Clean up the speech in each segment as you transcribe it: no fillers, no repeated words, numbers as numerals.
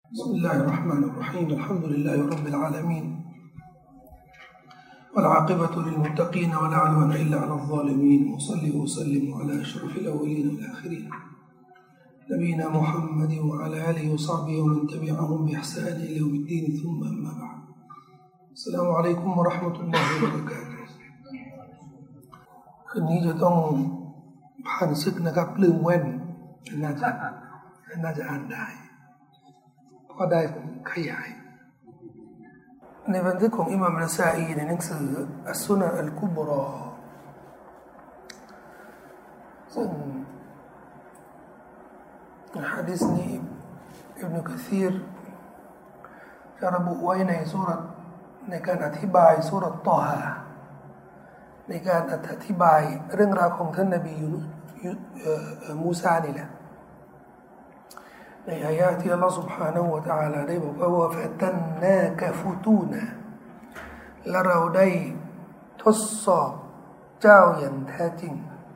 بسم الله الرحمن الرحيم الحمد لله رب العالمين والعاقبة للمتقين ولا عدوان إلا على الظالمين وصلي وسلم على أشرف الأولين والآخرين نبينا محمد وعلى آله وصحبه ومن تبعهم بإحسان إلى يوم الدين ثم أما بعد السلام عليكم ورحمة الله وبركاته คืนนี้จะต้องผ่านศึกนะครับลืมแว่นน่าจะอ่านได้ก็ได้ผมขยายในบันทึกของอิหม่ามนะซาอีในหนังสืออัสซุนะอัลกุบรอซึ่งหะดีษนี้อิบนุกะซีรจะระบุไว้ในซูเราะห์ในการอธิบายซูเราะห์ฏอฮาในการอธิบายเรื่องราวของท่านนบีมูซานี่แหละในอายะที่อัลลอฮฺ سبحانه และ تعالى ได้บอกว่าฟะตันนากะฟุตูนะและเราได้ทดสอบเจ้าอย่างแท้จริง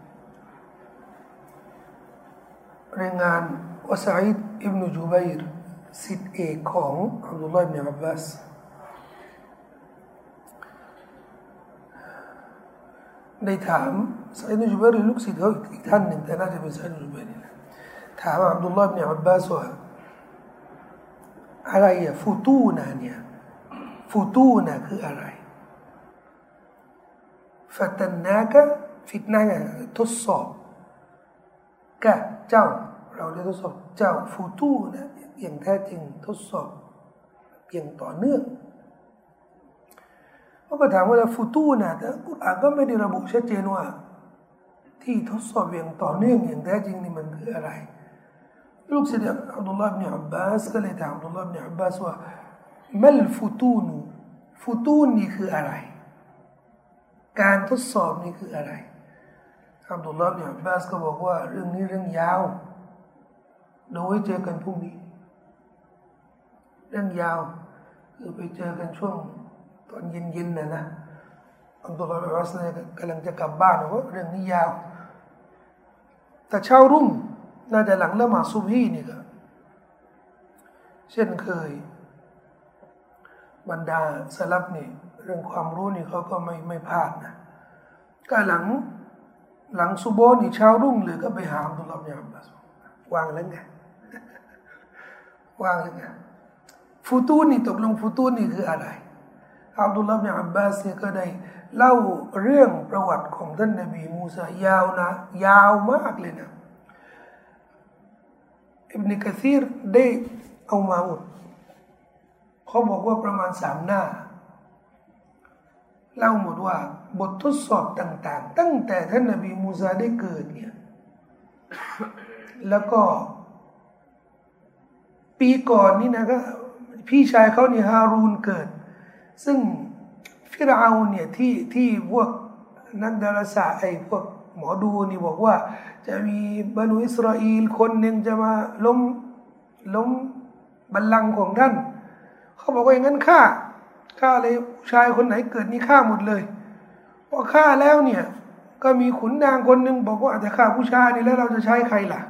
รายงานว่าซะอีดอิบนุจุบัยรศิษย์เอกของอับดุลลอฮ์อิบนุอับบาสได้ถามซะอีดอิบนุจุบัยรลูกศิษย์เขาอีกท่านหนึ่งแต่น่าจะเป็นซะอีดอิบนุจุบัยรถามอับดุลลอฮ์อิบนุอับบาสว่าอะไรอะฟูตูนะเนี่ยฟูตูนะคืออะไรฟะตันนากะฟิตนะทดสอบกะเจ้าเราได้ทดสอบเจ้าฟูตูนะอย่างแท้จริงทดสอบอย่างต่อเนื่องเขาก็ถามว่าฟูตูนะแต่กุรอานก็ไม่ได้ระบุชัดเจนว่าที่ทดสอบอย่างต่อเนื่องอย่างแท้จริงนี่มันคืออะไรลูกศิษย์อับดุลลอฮ์อิบนุอับบาสก็เลยถามอับดุลลอฮ์อิบนุอับบาสว่ามัลฟุตูนฟุตูนนี่คืออะไรการทดสอบนี่คืออะไรอับดุลลอฮ์อิบนุอับบาสก็บอกว่าเรื่องนี้เรื่องยาวเดี๋ยวไว้เจอกันพรุ่งนี้เรื่องยาวคือไปเจอกันช่วงตอนเย็นๆนะอับดุลลอฮ์อิบนุอับบาสเนี่ยกำลังจะกลับบ้านเพราะเรื่องนี้ยาวแต่เช้ารุ่งน่าจะหลังละหมาดซุบฮีนี่ก็เช่นเคยบรรดาสลับนี่เรื่องความรู้นี่เขาก็ไม่พลาดนะก็หลังซุบฮ์นี่เช้ารุ่งเลยก็ไปหาอับดุลลอฮ์อิบนุอับบาสวางแล้วไงวางแล้วไงฟุตูนนี่ตกลงฟุตูนนี่คืออะไรอับดุลลอฮ์อิบนุอับบาสเนี่ยก็ได้เล่าเรื่องประวัติของท่านนบีมูซายาวนะยาวมากเลยนะอิบนุกะซีรได้เอามาหมดเขาบอกว่าประมาณ3 หน้าเล่าหมดว่าบททดสอบต่างๆตั้งแต่ท่านนบีมูซาได้เกิดเนี่ยแล้วก็ปีก่อนนี่นะก็พี่ชายเขาเนี่ยฮารูนเกิดซึ่งฟิรเอาน์เนี่ยที่พวกนักดาราศาสตร์พวกหมอดูนี่บอกว่าจะมีบรรดาอิสราเอลคนหนึ่งจะมาล้มบัลลังก์ของท่านเขาบอกว่าอย่างนั้นฆ่าเลยผู้ชายคนไหนเกิดนี่ฆ่าหมดเลยพอฆ่าแล้วเนี่ยก็มีขุนนางคนหนึ่งบอกว่าอาจจะฆ่าผู้ชายนี่แล้วเราจะใช้ใครล่ะ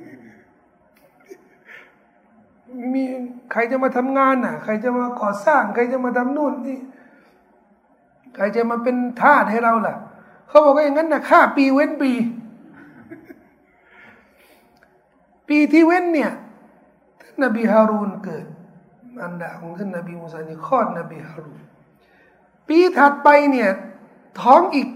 มีใครจะมาทำงานน่ะใครจะมาก่อสร้างใครจะมาทำนู่นนี่ใครจะมาเป็นทาสให้เราล่ะเขาบอกว่าอย่างนั้นนะฆ่าปีเว้นปีที่เว้นเนี่ยท่านนบีฮารูนเกิดอันดาของท่านนบีมูซานี่คลอดนบีฮารูนปีถัดไปเนี่ยท้องอีก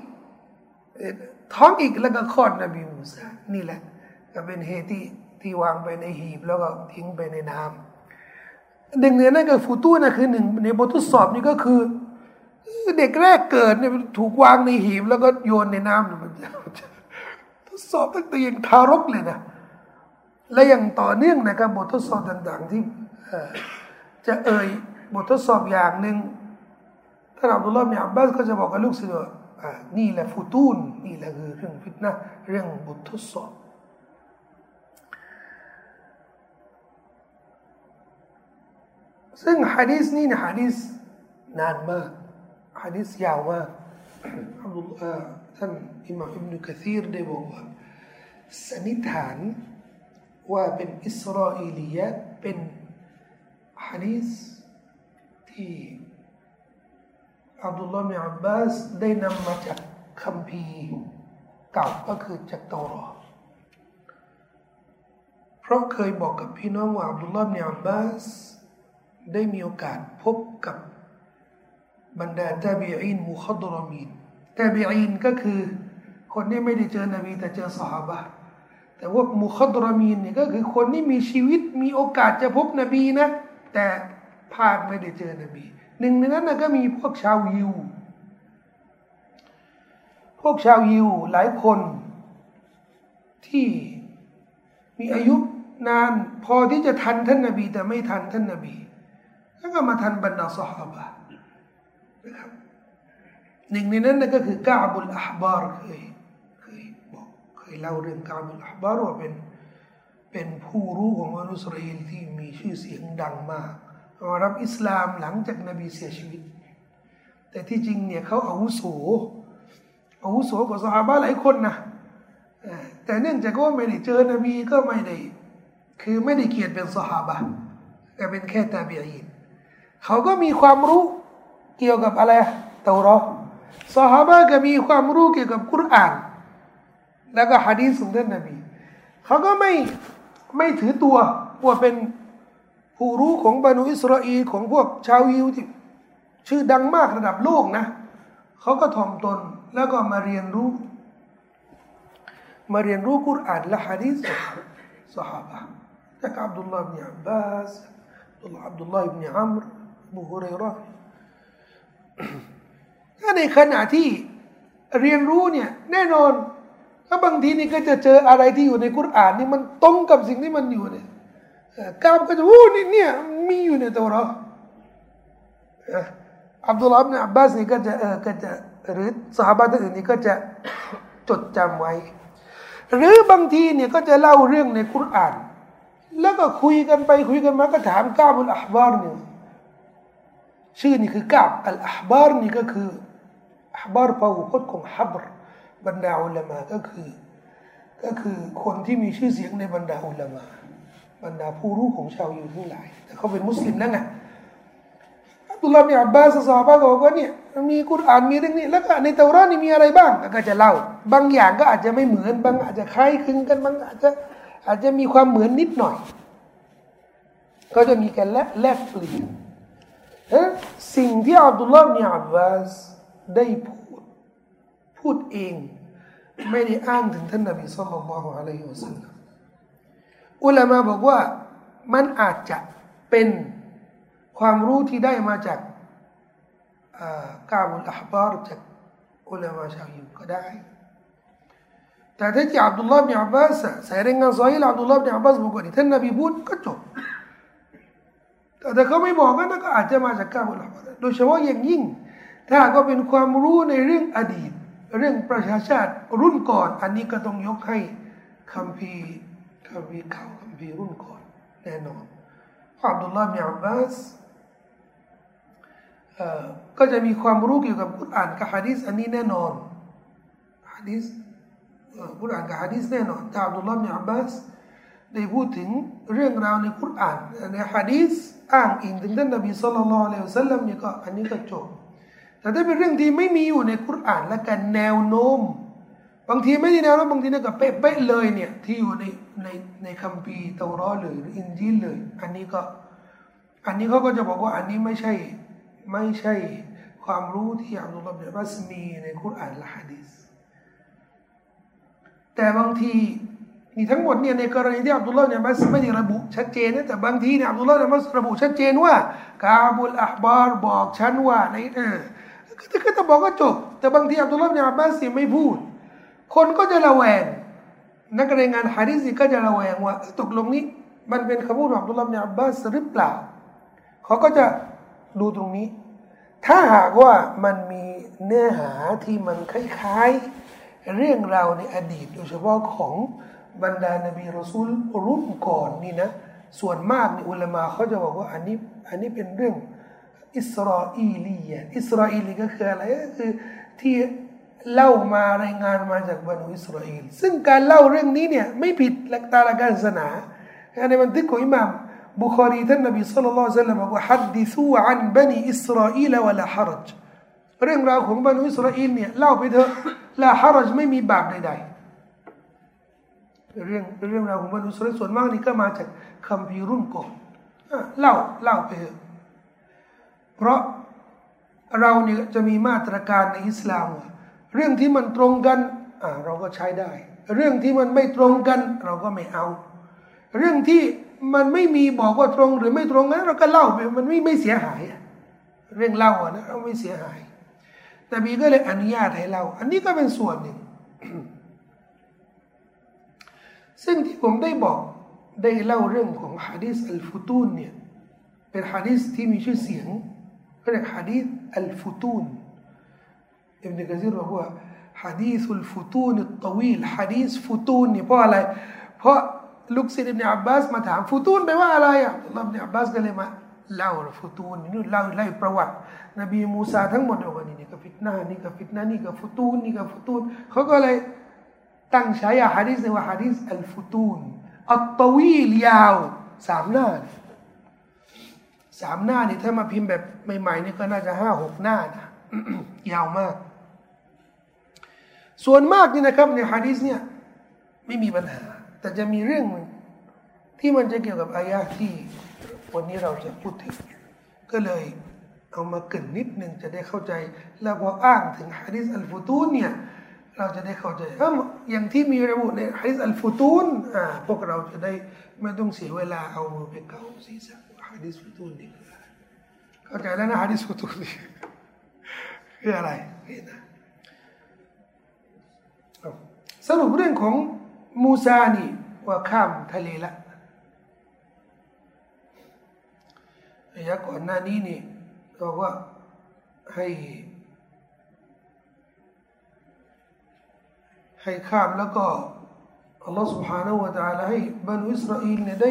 แล้วก็คลอดนบีมูซานี่แหละก็เป็นเหตุที่วางไปในหีบแล้วก็ทิ้งไปในน้ำหนึ่งเนี่ยนั่นก็ฟูตูนะคือหนึ่งในบททดสอบนี่ก็คือเด็กแรกเกิดเนี่ยถูกวางในหีบแล้วก็โยนในน้ำมันทดสอบตั้งแต่ยังทารกเลยนะและอย่างต่อเนื่องนะครับบททดสอบต่างๆที่จะบททดสอบอย่างหนึ่งท่านอับดุลลอฮ์อิบนุอับบาสก็จะบอกกับลูกศิษย์ว่านี่แหละฟุตูนนี่แหละคือเรื่องฟิตนะห์เรื่องบททดสอบซึ่งหะดีษนี้นะหะดีษนานมากหะดีษยาวมากท่านอิหม่ามอิบนุกะซีรได้บอกว่าสันนิษฐานว่าเป็นอิสราเอลียะเป็นะดีษที่อับดุลลอฮ์บินอับบาสได้นำมาจากคัมภีร์เก่าก็คือจากเตารอเพราะเคยบอกกับพี่น้องว่าอับดุลลอฮ์บินอับบาสได้มีโอกาสพบกับบรรดาตาบีอีนมุคัดรมีนตาบีอีนก็คือคนที่ไม่ได้เจอนบีแต่เจอซอฮาบะห์แต่ว่ามุคัดรมีนเนี่ยก็คือคนที่มีชีวิตมีโอกาสจะพบนบีนะแต่พลาดไม่ได้เจอนบีหนึ่งในนั้นก็มีพวกชาวยิวหลายคนที่มีอายุนานพอที่จะทันท่านนบีแต่ไม่ทันท่านนบีแล้วก็มาทันบรรดาซอฮาบะห์นะครับหนึ่งในนั้นก็คือกะอ์บุลอะห์บาร์เคยเล่าเรื่องกะอ์บุลอะห์บาร์ว่าเป็นผู้รู้ของมนุษย์อิสราเอลที่มีชื่อเสียงดังมากมารับอิสลามหลังจากนบีเสียชีวิตแต่ที่จริงเนี่ยเขาอาวุโสกว่าซอฮาบะห์หลายคนนะแต่เนื่องจากว่าไม่ได้เจอนบีก็ไม่ได้เกียรติเป็นซอฮาบะห์แต่เป็นแค่ตาบีอีนเขาก็มีความรู้เกี่ยวกับอะไรเตารอซอฮาบะห์ก็มีความรู้เกี่ยวกับกุรอานแล้วก็หะดีษของท่านนบีเขาก็ไม่ถือตัวว่าเป็นผู้รู้ของบรรดาอิสราเอลของพวกชาวยิวที่ชื่อดังมากระดับโลกนะเขาก็ถ่อมตนแล้วก็มาเรียนรู้กุรอานและหะดีษของซอฮาบะห์จากอับดุลลอฮ์บินอับบาสอับดุลลอฮ์บินอัมรอบูฮุรัยเราะห์ถ้าในขณะที่เรียนรู้เนี่ยแน่นอนถ้าบางทีนี่ก็จะเจออะไรที่อยู่ในกุรอานนี่มันตรงกับสิ่งที่มันอยู่เนี่ยกามก็จะเนี่ยมีอยู่ในตัวเราอับดุลลอฮ์บินอับบาสนี่ก็จะหรือซอฮาบะห์อื่นนี่ก็จะจดจำไว้หรือบางทีเนี่ยก็จะเล่าเรื่องในกุรอานแล้วก็คุยกันไปคุยกันมาก็ถามกะอ์บุลอะห์บาร์เนี่ยชื่อนี่คือกะอ์อัลอะห์บาร์นี่ก็คืออะห์บาร์พหูพจน์ของฮับรบรรดาอุลามะก็คือคนที่มีชื่อเสียงในบรรดาอุลามะบรรดาผู้รู้ของชาวยิวทั้งหลายแต่เขาเป็นมุสลิมนั่นไงอับดุลลอฮ์บินอับบาสซอฮาบะห์ก็บอกว่าเนี่ยมีกุรอานมีเรื่องนี้แล้วก็ในเตาราตนี่มีอะไรบ้างก็จะเล่าบางอย่างก็อาจจะไม่เหมือนบางอาจจะคล้ายคลึงกันบางอาจจะมีความเหมือนนิดหน่อยก็จะมีการแลกเปลี่ยนสิ่งที่อับดุลลอฮ์บินอับบาสได้พูดเองไม่ได้อ้างถึงท่านนบีศ็อลลัลลอฮุอะลัยฮิวะซัลลัมอุลามะบอกว่ามันอาจจะเป็นความรู้ที่ได้มาจากกะอ์บุลอะห์บาร์จากอุลามะชาวยิวก็ได้แต่ถ้าที่อับดุลลอฮ์บินอับบาสใส่รายงานซอฮีฮ์อับดุลลอฮ์บินอับบาสบอกว่าท่านนบีพูดก็จบแต่เขาไม่บอกกันก็อาจจะมาจากกะอ์บุลอะห์บาร์โดยเฉพาะอย่างยิ่งถ้าก็เป็นความรู้ในเรื่องอดีตเรื่องประชาชาติรุ่นก่อนอันนี้ก็ต้องยกให้คัมภีร์เก่าคัมภีร์รุ่นก่อนแน่นอนอับดุลลอฮ์บินอับบาสก็จะมีความรู้เกี่ยวกับกุรอานกับหะดีษอันนี้แน่นอนหะดีษกุรอานกับหะดีษแน่นอนถ้าอับดุลลอฮ์บินอับบาสได้พูดถึงเรื่องราวในกุรอานในหะดีษอ้างอิงถึงท่านนบีศ็อลลัลลอฮุอะลัยฮิวะซัลลัมนี่ก็อันนี้ก็จบแต่ถ้าเป็นเรื่องที่ไม่มีอยู่ในกุรอานและกันแนวโน้มบางทีไม่ได้แนวโน้มบางทีเนี่ยก็เป๊ะเลยเนี่ยที่อยู่ในคัมภีร์เตารอเลยหรืออินจีลเลยอันนี้เขาก็จะบอกว่าอันนี้ไม่ใช่ความรู้ที่อับดุลลอฮ์บินอับบาสมีในกุรอานและหะดีษแต่บางทีนี่ทั้งหมดเนี่ยในกรณีที่อับดุลลอฮ์บินอับบาสไม่ได้ระบุชัดเจนนะแต่บางทีเนี่ยอับดุลลอฮ์บินอับบาสระบุชัดเจนว่ากะอ์บุลอะห์บาร์บอกฉันว่าในก็จะบอกก็จบแต่บางทีอับดุลลอฮ์บินอับบาสไม่พูดคนก็จะระแวงนักรายงานหะดีษก็จะระแวงว่าตกลงนี้มันเป็นคำพูดของอับดุลลอฮ์บินอับบาสหรือเปล่าเขาก็จะดูตรงนี้ถ้าหากว่ามันมีเนื้อหาที่มันคล้ายๆเรื่องราวในอดีตโดยเฉพาะของบรรดานบีรอซูลรุ่นก่อนนี่นะส่วนมากในอุลามะเขาจะบอกว่าอันนี้เป็นเรื่องอิสราเอลีก็คืออะไรก็คือที่เล่ามารายงานมาจากบรรดาอิสราเอลซึ่งการเล่าเรื่องนี้เนี่ยไม่ผิดหลักการศาสนาในบันทึกของอิหม่ามบุคอรีท่านนบีศ็อลลัลลอฮุอะลัยฮิวะซัลลัมบอกว่าฮัดดิซูอันบันีอิสราอีลวะลาฮะรัจเรื่องราวของบรรดาอิสราเอลเนี่ยเล่าไปเถอะลาฮะรัจไม่มีบาปใดๆเรื่องราวของบรรดาอิสราเอลส่วนมากนี่ก็มาจากคัมภีร์รุ่นก่อนเล่าไปเถอะเพราะเราเนี่ยจะมีมาตรการในอิสลามเรื่องที่มันตรงกันเราก็ใช้ได้เรื่องที่มันไม่ตรงกันเราก็ไม่เอาเรื่องที่มันไม่มีบอกว่าตรงหรือไม่ตรงนั้นเราก็เล่าไปมันไม่เสียหายเรื่องเล่านะเราไม่เสียหายนบีก็เลยอนุญาตให้เล่าอันนี้ก็เป็นส่วนหนึ่ง ซึ่งที่ผมได้บอกได้เล่าเรื่องของหะดีษอัลฟุตูนเนี่ยเป็นหะดีษที่มีชื่อเสียงเรียกหะดีษอัลฟุตูนอิบนุกะซีรบอกว่าหะดีษอัลฟุตูนอัตตวีลหะดีษฟุตูนเนี่ยเพราะอะไรเพราะลูกศิษย์อิบนุอับบาสมาถามฟุตูนแปลว่าอะไรอับดุลลอฮ์อิบนุอับบาสก็เลยมาเล่าฟุตูนนี่เล่าประวัตินบีมูซาทั้งหมดว่านี่ก็ฟิตนะห์นี่ก็ฟิตนะห์นี่ก็ฟุตูนนี่ก็ฟุตูนเขาก็เลยตั้งฉายาหะดีษนี้ว่าหะดีษอัลฟุตูนอัตตวีลยาว3 หน้า3 หน้านี่ถ้ามาพิมพ์แบบใหม่ๆนี่ก็น่าจะ5-6 หน้านะ ยาวมากส่วนมากนี่นะครับในหะดีษเนี่ยไม่มีปัญหาแต่จะมีเรื่องที่มันจะเกี่ยวกับอายะห์ที่วันนี้เราจะพูดถึงก็เลยเอามาเกริ่นนิดนึงจะได้เข้าใจแล้วพออ้างถึงหะดีษอัลฟุตูนเนี่ยเราจะได้เข้าใจอย่างที่มีระบุในหะดีษอัลฟุตูนพวกเราจะได้ไม่ต้องเสียเวลาเอามือไปเกาศีรษะหะดีษฟุตูนนี่เข้าใจแล้วนะหะดีษฟุตูนนี่คืออะไรนะสรุปเรื่องของมูซานี่ว่าข้ามทะเลละระยะก่อนหน้านี้นี่บอกว่าให้ข้ามแล้วก็อัลลอฮฺ سبحانه และ تعالى ให้บรรดาอิสราเอลเนี่ย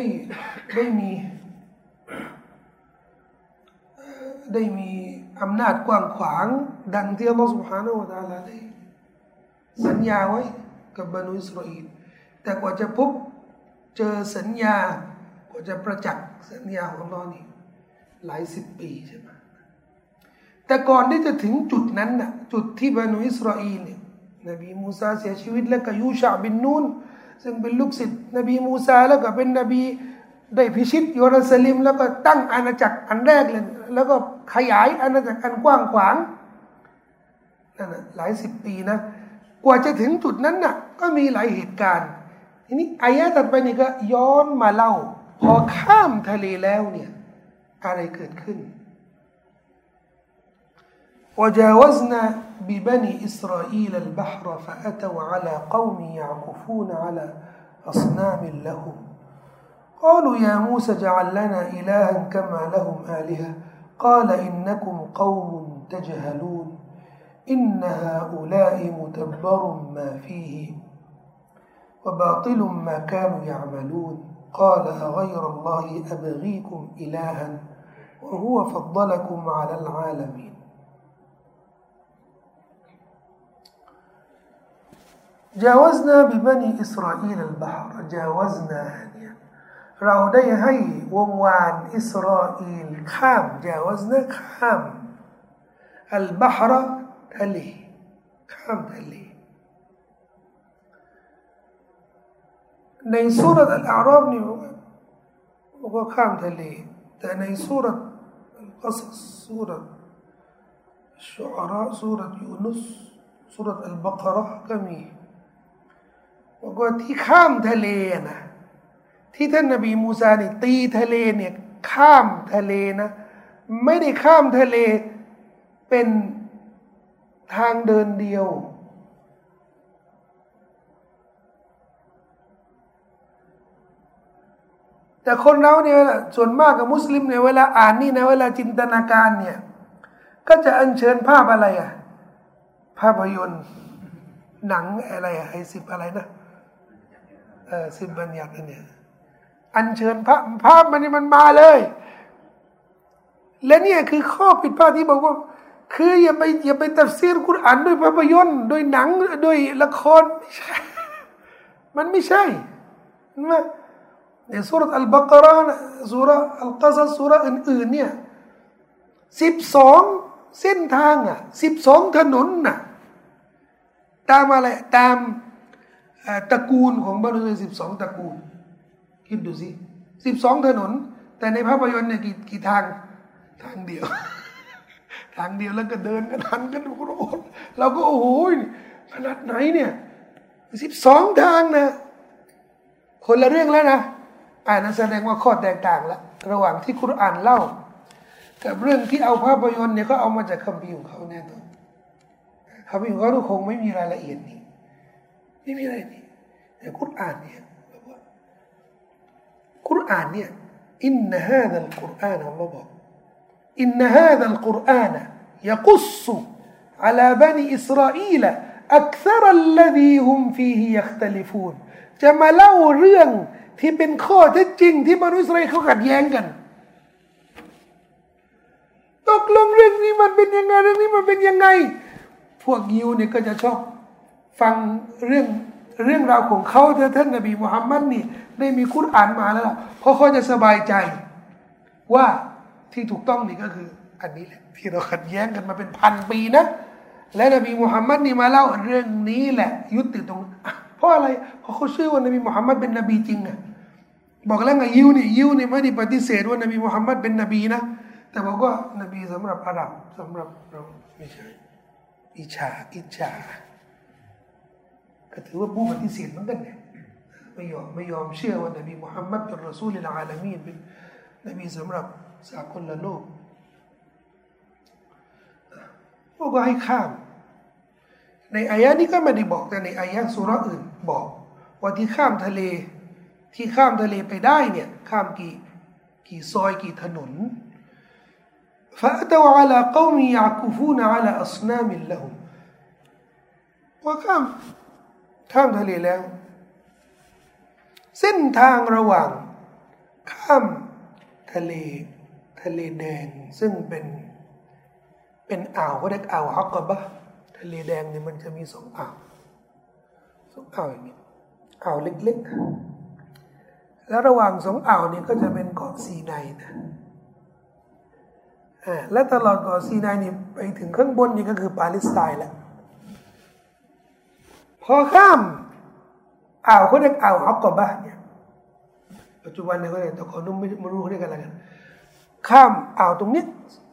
ได้มีอำนาจกว้างขวางดังที่อัลลอฮฺ سبحانه และ تعالى ได้สัญญาไว้กับบรรดาอิสราเอลแต่กว่าจะพบเจอสัญญากว่าจะประจักษ์สัญญาของอัลลอฮ์นี่หลาย10 ปีใช่ไหมแต่ก่อนที่จะถึงจุดนั้นน่ะจุดที่บรรดาอิสราเอลเนี่ยนบีมูซาเสียชีวิตแล้วก็ยูชาบินนูนซึ่งเป็นลูกศิษย์นบีมูซาแล้วก็เป็นนบีได้พิชิตเยรูซาเล็มแล้วก็ตั้งอาณาจักรอันแรกเลยแล้วก็ขยายอาณาจักรอันกว้างขวางนั่นน่ะหลาย10 ปีนะกว่าจะถึงจุดนั้นน่ะก็มีหลายเหตุการณ์ทีนี้อายะห์ถัดไปนี่ก็ย้อนมาเล่าพอข้ามทะเลแล้วเนี่ยอะไรเกิดขึ้นوجاوزنا ببني إسرائيل البحر فأتوا على قوم يعكفون على أصنام لهم قالوا يا موسى اجعل لنا إلها كما لهم آلهة قال إنكم قوم تجهلون إن هؤلاء متبر ما فيه وباطل ما كانوا يعملون قال أغير الله أبغيكم إلها وهو فضلكم على العالمين جاوزنا ببني إسرائيل البحر جاوزناเนี่ยเราได้ให้วงวานอิสราเอลข้าม جاوزنا ข้ามอัลบะฮรทะเลข้ามทะเลในซูเราะห์อัลอาราฟนี่บอกว่าข้ามทะเลแต่ในซูเราะห์อัลกัศสซูเราะห์ชุอาเราะห์ซูเราะห์ยูนุสซูเราะห์อัลบะเกาะเราะห์ก็มีบอกว่าที่ข้ามทะเลนะที่ท่านนบีมูซาเนี่ยตีทะเลเนี่ยข้ามทะเลนะไม่ได้ข้ามทะเลเป็นทางเดินเดียวแต่คนเราเนี่ยส่วนมากกับมุสลิมเนี่ยเวลาอ่านนี่นะเวลาจินตนาการเนี่ยก็จะอัญเชิญภาพอะไรอะภาพยนตร์หนังอะไรอะไอ้10อะไรนะ10 บัญญัติเนี่ยอัญเชิญภาพมันมาเลยและเนี่ยคือข้อผิดพลาดที่บอกว่าคืออย่าไปตัฟซีรกุรอานด้วยภาพยนตร์ด้วยหนังด้วยละครไม่ใช่มันไม่ใช่ในสุรษอัลบากเราะห์สุรอัลกัสสุรอื่นๆเนี่ย12เส้นทาง12ถนนตามอะไรตามตระกูลของบรรดา12ตระกูลคิดดูสิ12ถนนแต่ในภาพยนตร์เนี่ยกี่ทางเดียว ทางเดียวแล้วก็เดินกันหันกันโอ้โหเราก็โอ้โหขนาดไหนเนี่ย12ทางนะคนละเรื่องแล้วนะนั้นแสดงว่าข้อแตกต่างละระหว่างที่กุรอานเล่ากับเรื่องที่เอาภาพยนตร์เนี่ยเขาเอามาจากคัมภีร์ของเขาแน่นอนคัมภีร์ของเขาคงไม่มีรายละเอียดนี้ไม่มีอะไรนี่แต่กุรอานเนี่ยกุรอานเนี่ยอินนะฮาซัลกุรอานอัลลอฮ์บอกอินนะฮาซัลกุรอานยะกุศอะลาบันีอิสราอีลอักษรอัลลซีฮุมฟีฮิยัคตลิฟูนจะมาเล่าเรื่องที่เป็นข้อเท็จจริงที่บรรดาอิสราเอลเขาขัดแย้งกันตกลงเรื่องนี้มันเป็นยังไงเรื่องนี้มันเป็นยังไงพวกยิวเนี่ยก็จะชอบฟังเรื่องราวของเขาแต่ท่านนบีมุฮัมมัดนี่ได้มีกุรอานมาแล้วเพราะเขาจะสบายใจว่าที่ถูกต้องนี่ก็คืออันนี้แหละที่เราขัดแย้งกันมาเป็น1,000 ปีนะและนบีมุฮัมมัดนี่มาเล่าเรื่องนี้แหละยุติตรงเพราะอะไรเพราะเขาเชื่อว่านบีมุฮัมมัดเป็นนบีจริงบอกแล้วไงยิวนี่ไม่ได้ปฏิเสธว่านบีมุฮัมมัดเป็นนบีนะแต่บอกว่านบีสำหรับอาหรับสำหรับเราไม่ใช่อิจฉาก็ถือว่าผู้ปฏิเสธเหมือนกันเนี่ยไม่ยอมเชื่อว่านบีมุฮัมมัดเป็นรอซูลิลอาลามีนเป็นนบีสำหรับสากลโลกพวกก็ให้ข้ามในอายะนี้ก็ไม่ได้บอกแต่ในอายะสุราะห์อื่นบอกว่าที่ข้ามทะเลไปได้เนี่ยข้ามกี่ซอยกี่ถนนفأتوا على قوم يعكفون على أصنام لهم ว่าข้ามทะเลแล้วเส้นทางระหว่างข้ามทะเลแดงซึ่งเป็นอ่าวเขาเรียกอ่าวฮักกะบะทะเลแดงเนี่ยมันจะมี2 อ่าวอย่างนี้อ่าวเล็กๆแล้วระหว่าง2 อ่าวนี้ก็จะเป็นเกาะซีไนนะและตลอดเกาะซีไนนี่ไปถึงข้างบนนี่ก็คือปาเลสไตน์แล้วพอข้ามอ่าวเขาเรียกอ่าวฮักกะบะเนี่ยปัจจุบันเนี่ยเขาเรียกแต่คนนู้นไม่รู้เขาเรียกอะไรกันข้ามอ่าวตรงนี้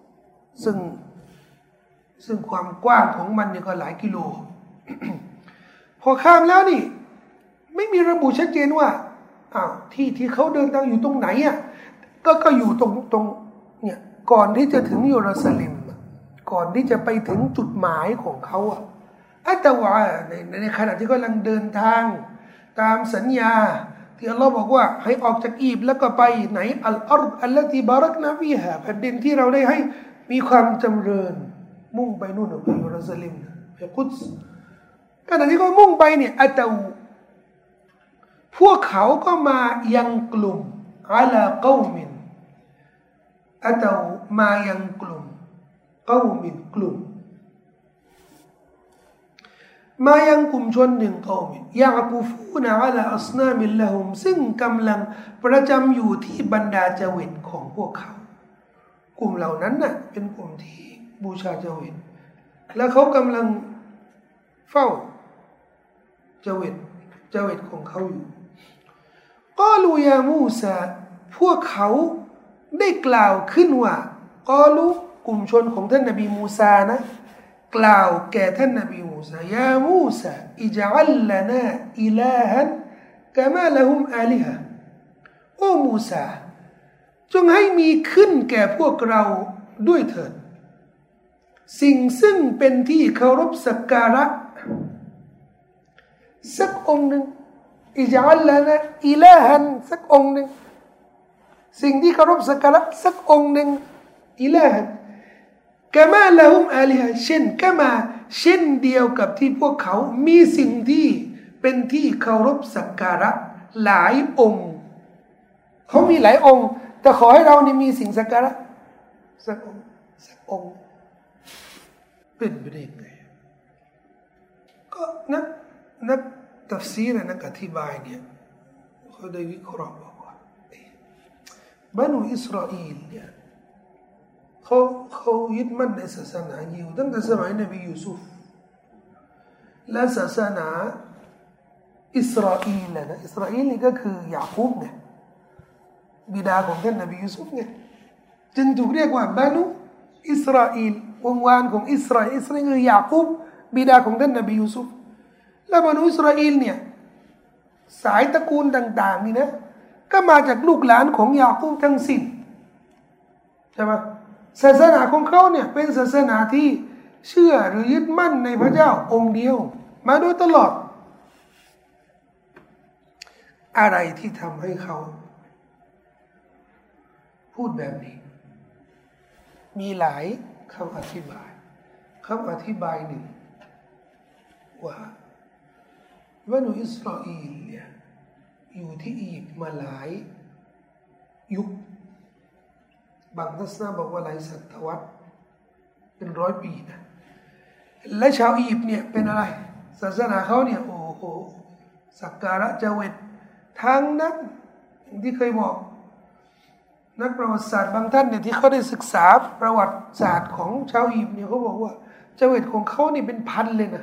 ซึ่งความกว้างของมันเนี่ยก็หลายกิโล พอข้ามแล้วนี่ไม่มีระบุชัดเจนว่าที่เขาเดินทางอยู่ตรงไหนก็อยู่ตรงเนี่ยก่อนที่จะถึงเยรูซาเล็มก่อนที่จะไปถึงจุดหมายของเขาแต่ว่าในขณะที่กำลังเดินทางตามสัญญาที่อัลลอฮ์บอกว่าให้ออกจากอียิปต์แล้วก็ไปไหนอัลอาร์ฎอัลลตีบารักนาฟีฮาแผ่นดินที่เราได้ให้มีความจำเริญมุ่งไปนู่นไปเยรูซาเล็มไปกุดส์ขณะที่เขามุ่งไปเนี่ยพวกเขาก็มายังกลุ่มอะลาเกามินมายังกลุ่มมายังกลุ่มชนหนึ่งกลุ่มยากูฟูนะอะลาอัสนามิลละฮุมซึ่งกำลังประจำอยู่ที่บรรดาจวิตของพวกเขากลุ่มเหล่านั้นน่ะเป็นกลุ่มที่บูชาจวิตและเขากำลังเฝ้าจวิตของเขาอยู่กาลูยามูซาพวกเขาได้กล่าวขึ้นว่ากาลูกลุ่มชนของท่านนบีมูซานะกล่าวแก่ท่านนบีมูซายามูซาอิจัลลนาอิลาฮันกะมาละฮุมอาลิฮะโอ้มูซาจงให้มีขึ้นแก่พวกเราด้วยเถิดสิ่งซึ่งเป็นที่เคารพสักการะสักองค์หนึ่งอิจัลลนาอิลาฮันสักองค์หนึ่งสิ่งที่เคารพสักการะสักองค์หนึ่งอิลาฮันกะมาละฮุมอาลิฮะเช่นเดียวกับที่พวกเขามีสิ่งที่เป็นที่เคารพสักการะหลายองค์เขามีหลายองค์แต่ขอให้เรานี่มีสิ่งสักการะสักองค์เป็นไปได้ยังไงก็นักตัฟซีรนักอธิบายเนี่ยเขาได้วิเคราะห์บอกว่าบรรดาอิสราเอลเนี่ยเขายึดมั่นในศาสนายิวตั้งแต่สมัยนบียูซุฟและศาสนาอิสราเอลนะอิสราเอลนี่ก็คือยาคูบไงบิดาของท่านนบียูซุฟไงจึงถูกเรียกว่าบรรดาอิสราเอลวงวานของอิสราเอลคือยาคูบบิดาของท่านนบียูซุฟและบรรดาอิสราเอลเนี่ยสายตระกูลต่างๆนี่นะก็มาจากลูกหลานของยาคูบทั้งสิ้นใช่ไหมศาสนาของเขาเนี่ยเป็นศาสนาที่เชื่อหรือยึดมั่นในพระเจ้าองค์เดียวมาโดยตลอดอะไรที่ทำให้เขาพูดแบบนี้มีหลายคำอธิบายหนึ่งว่าบรรดาอิสราเอลเนี่ยอยู่ที่อียิปต์มาหลายยุคบางทัศนะบอกว่าหลายศตวรรษเป็น100 ปีนะและชาวอียิปต์เนี่ยเป็นอะไรศาสนาเขาเนี่ยโอ้โหสักการะเจวิตทางนั้นอย่างที่เคยบอกนักประวัติศาสตร์บางท่านเนี่ยที่เขาได้ศึกษาประวัติศาสตร์ของชาวอียิปต์เนี่ยเขาบอกว่าเจวิตของเขานี่เป็นพันเลยนะ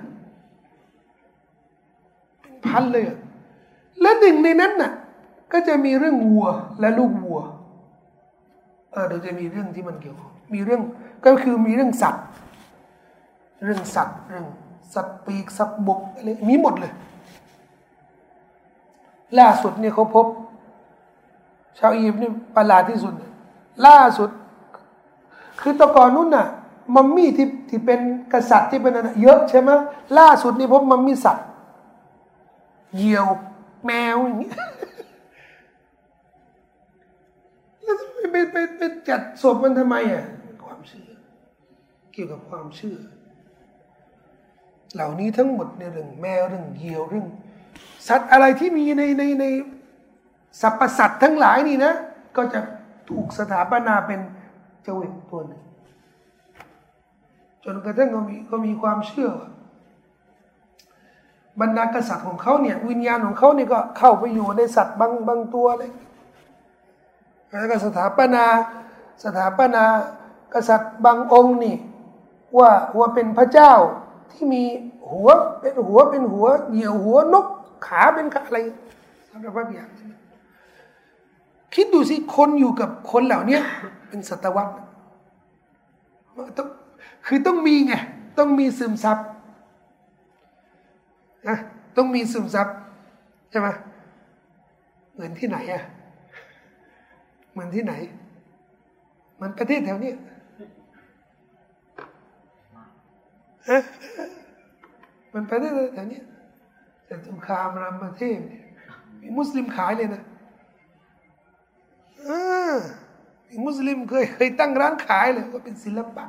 เป็นพันเลยอะและหนึ่งในนั้นน่ะก็จะมีเรื่องวัวและลูกวัวเดี๋ยวจะมีเรื่องที่มันเกี่ยวข้องมีเรื่องก็คือมีเรื่องสัตว์เรื่องสัตว์ปีกสัตว์บกอะไรมีหมดเลยล่าสุดเนี่ยเขาพบชาวอียิปต์นี่ประหลาดที่สุดล่าสุดคือตะกอนนู้นน่ะมัมมี่ที่เป็นกษัตริย์ที่เป็นอะไรเยอะใช่ไหมล่าสุดนี่พบมัมมี่สัตว์เหยี่ยวแมวอย่างนี้แล้วไปจัดศพมันทำไมอ่ะความเชื่อเกี่ยวกับความเชื่อเหล่านี้ทั้งหมดในเรื่องแมวเรื่องเหยี่ยวเรื่องสัตว์อะไรที่มีในสรรพสัตว์ทั้งหลายนี่นะก็จะถูกสถาปนาเป็นเจวิตตัวหนึ่งจนกระทั่งเขามีความเชื่อบรรดากษัตริย์ของเขาเนี่ยวิญญาณของเขาเนี่ยก็เข้าไปอยู่ในสัตว์บางตัวเลยแล้วก็สถาปนากษัตริย์บางองค์นี่ว่าเป็นพระเจ้าที่มีหัวเป็นหัวเหยี่ยวหัวนกขาเป็นอะไรสารพัดอย่างคิดดูสิคนอยู่กับคนเหล่านี้เป็นศตวรรษต้องมีไงต้องมีซึมซับนะต้องมีซึมซับใช่ไหมเหมือนที่ไหนอะเหมือนที่ไหนมันประเทศแถวนี้มันประเทศแถวนี้แต่สงครามรามเทพมีมุสลิมขายเลยนะมีมุสลิมเคยตั้งร้านขายเลยว่าเป็นศิลปะ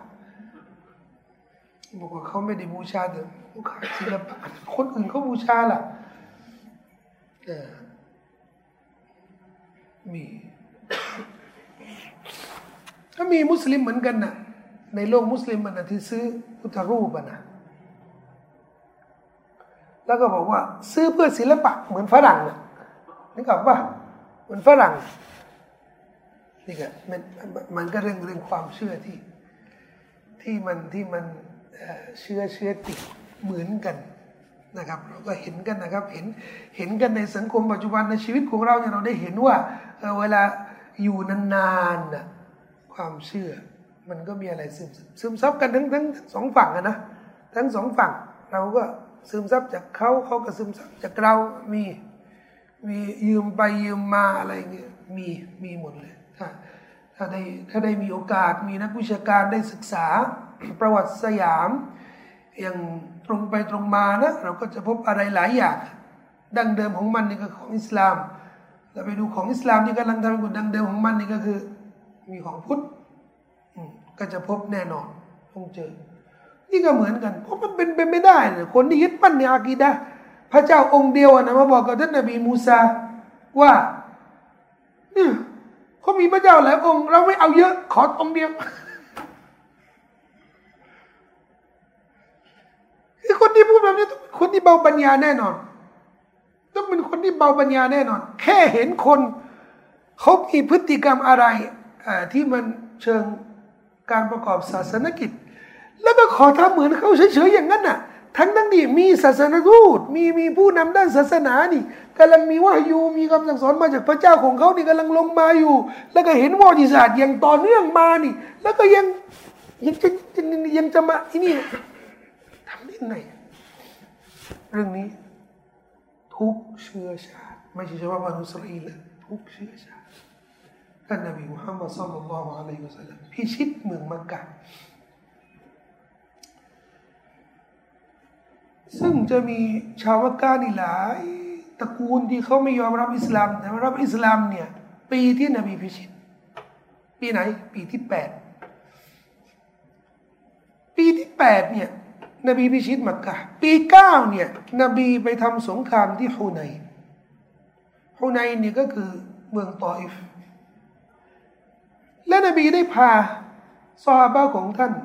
บอกว่าเขาไม่ได้บูชาแต่เขาขายศิลปะคนอื่นเขาบูชาล่ะมีก็มีมุสลิมเหมือนกันนะในโลกมุสลิมมันนะที่ซื้อพุทธรูปนะแล้วก็บอกว่าซื้อเพื่อศิลปะเหมือนฝรั่งนะนึกออกป่ะเหมือนฝรั่งนี่ก็มันก็เรื่องความเชื่อที่มันเชื่อติดเหมือนกันนะครับเราก็เห็นกันนะครับเห็นกันในสังคมปัจจุบันในชีวิตของเราเนี่ยเราได้เห็นว่าเวลาอยู่นานๆนะความเชื่อมันก็มีอะไรซึมซับกันทั้งสองฝั่งนะทั้งสองฝั่งเราก็ซึมซับจากเขาก็ซึมซับจากเรามียืมไปยืมมาอะไรเงี้ยมีหมดเลยถ้าได้มีโอกาสมีนักวิชาการได้ศึกษาประวัติสยามอย่างตรงไปตรงมานะเราก็จะพบอะไรหลายอย่างดั้งเดิมของมันนี่ก็ของอิสลามเราไปดูของอิสลามที่กำลังทำอยู่ดั้งเดิมของมันนี่ก็คือมีของพุทธก็จะพบแน่นอนต้องเจอนี่ก็เหมือนกันเพราะมันเป็นไปไม่ได้เลยคนที่ยึดมั่นในอากีดะห์พระเจ้าองค์เดียวนะมาบอกกับท่านนบีมูซาว่าเนี่ยเขามีพระเจ้าหลายองค์เราไม่เอาเยอะขอองค์เดียวคือคนที่พูดแบบนี้ต้องเป็นคนที่เบาปัญญาแน่นอนต้องเป็นคนที่เบาปัญญาแน่นอนแค่เห็นคนเขามีพฤติกรรมอะไรที่มันเชิงการประกอบศาสนกิจแล้วก็ขอทำเหมือนเขาเฉยๆอย่างนั้นน่ะทั้งที่มีศาสนทูตมีผู้นำด้านศาสนานี่กำลังมีวะฮูมีคำสั่งสอนมาจากพระเจ้าของเขานี่กำลังลงมาอยู่แล้วก็เห็นวอญิศาสตร์อย่างต่อเนื่องมานี่แล้วก็ยังจะมาที่นี่ทำได้ไงเรื่องนี้ทุกเชื้อชาติไม่ใช่เฉพาะมนุษย์อิสราเอลทุกเชื้อชาติท่านนบีมุฮัมมัดศ็อลลัลลอฮุอะลัยฮิวะซัลลัมพิชิตเมืองมักกะซึ่งจะมีชาวมักกะนี่หลายตระกูลที่เขาไม่ยอมรับอิสลามแต่รับอิสลามเนี่ยปีที่นบีพิชิตปีไหนปีที่8ปีที่8เนี่ยนบีพิชิตมักกะปี9เนี่ยนบีไปทำสงครามที่ฮุนัยนี่ก็คือเมืองตออิฟและนบีได้พาซอฮาบะห์ของท่าน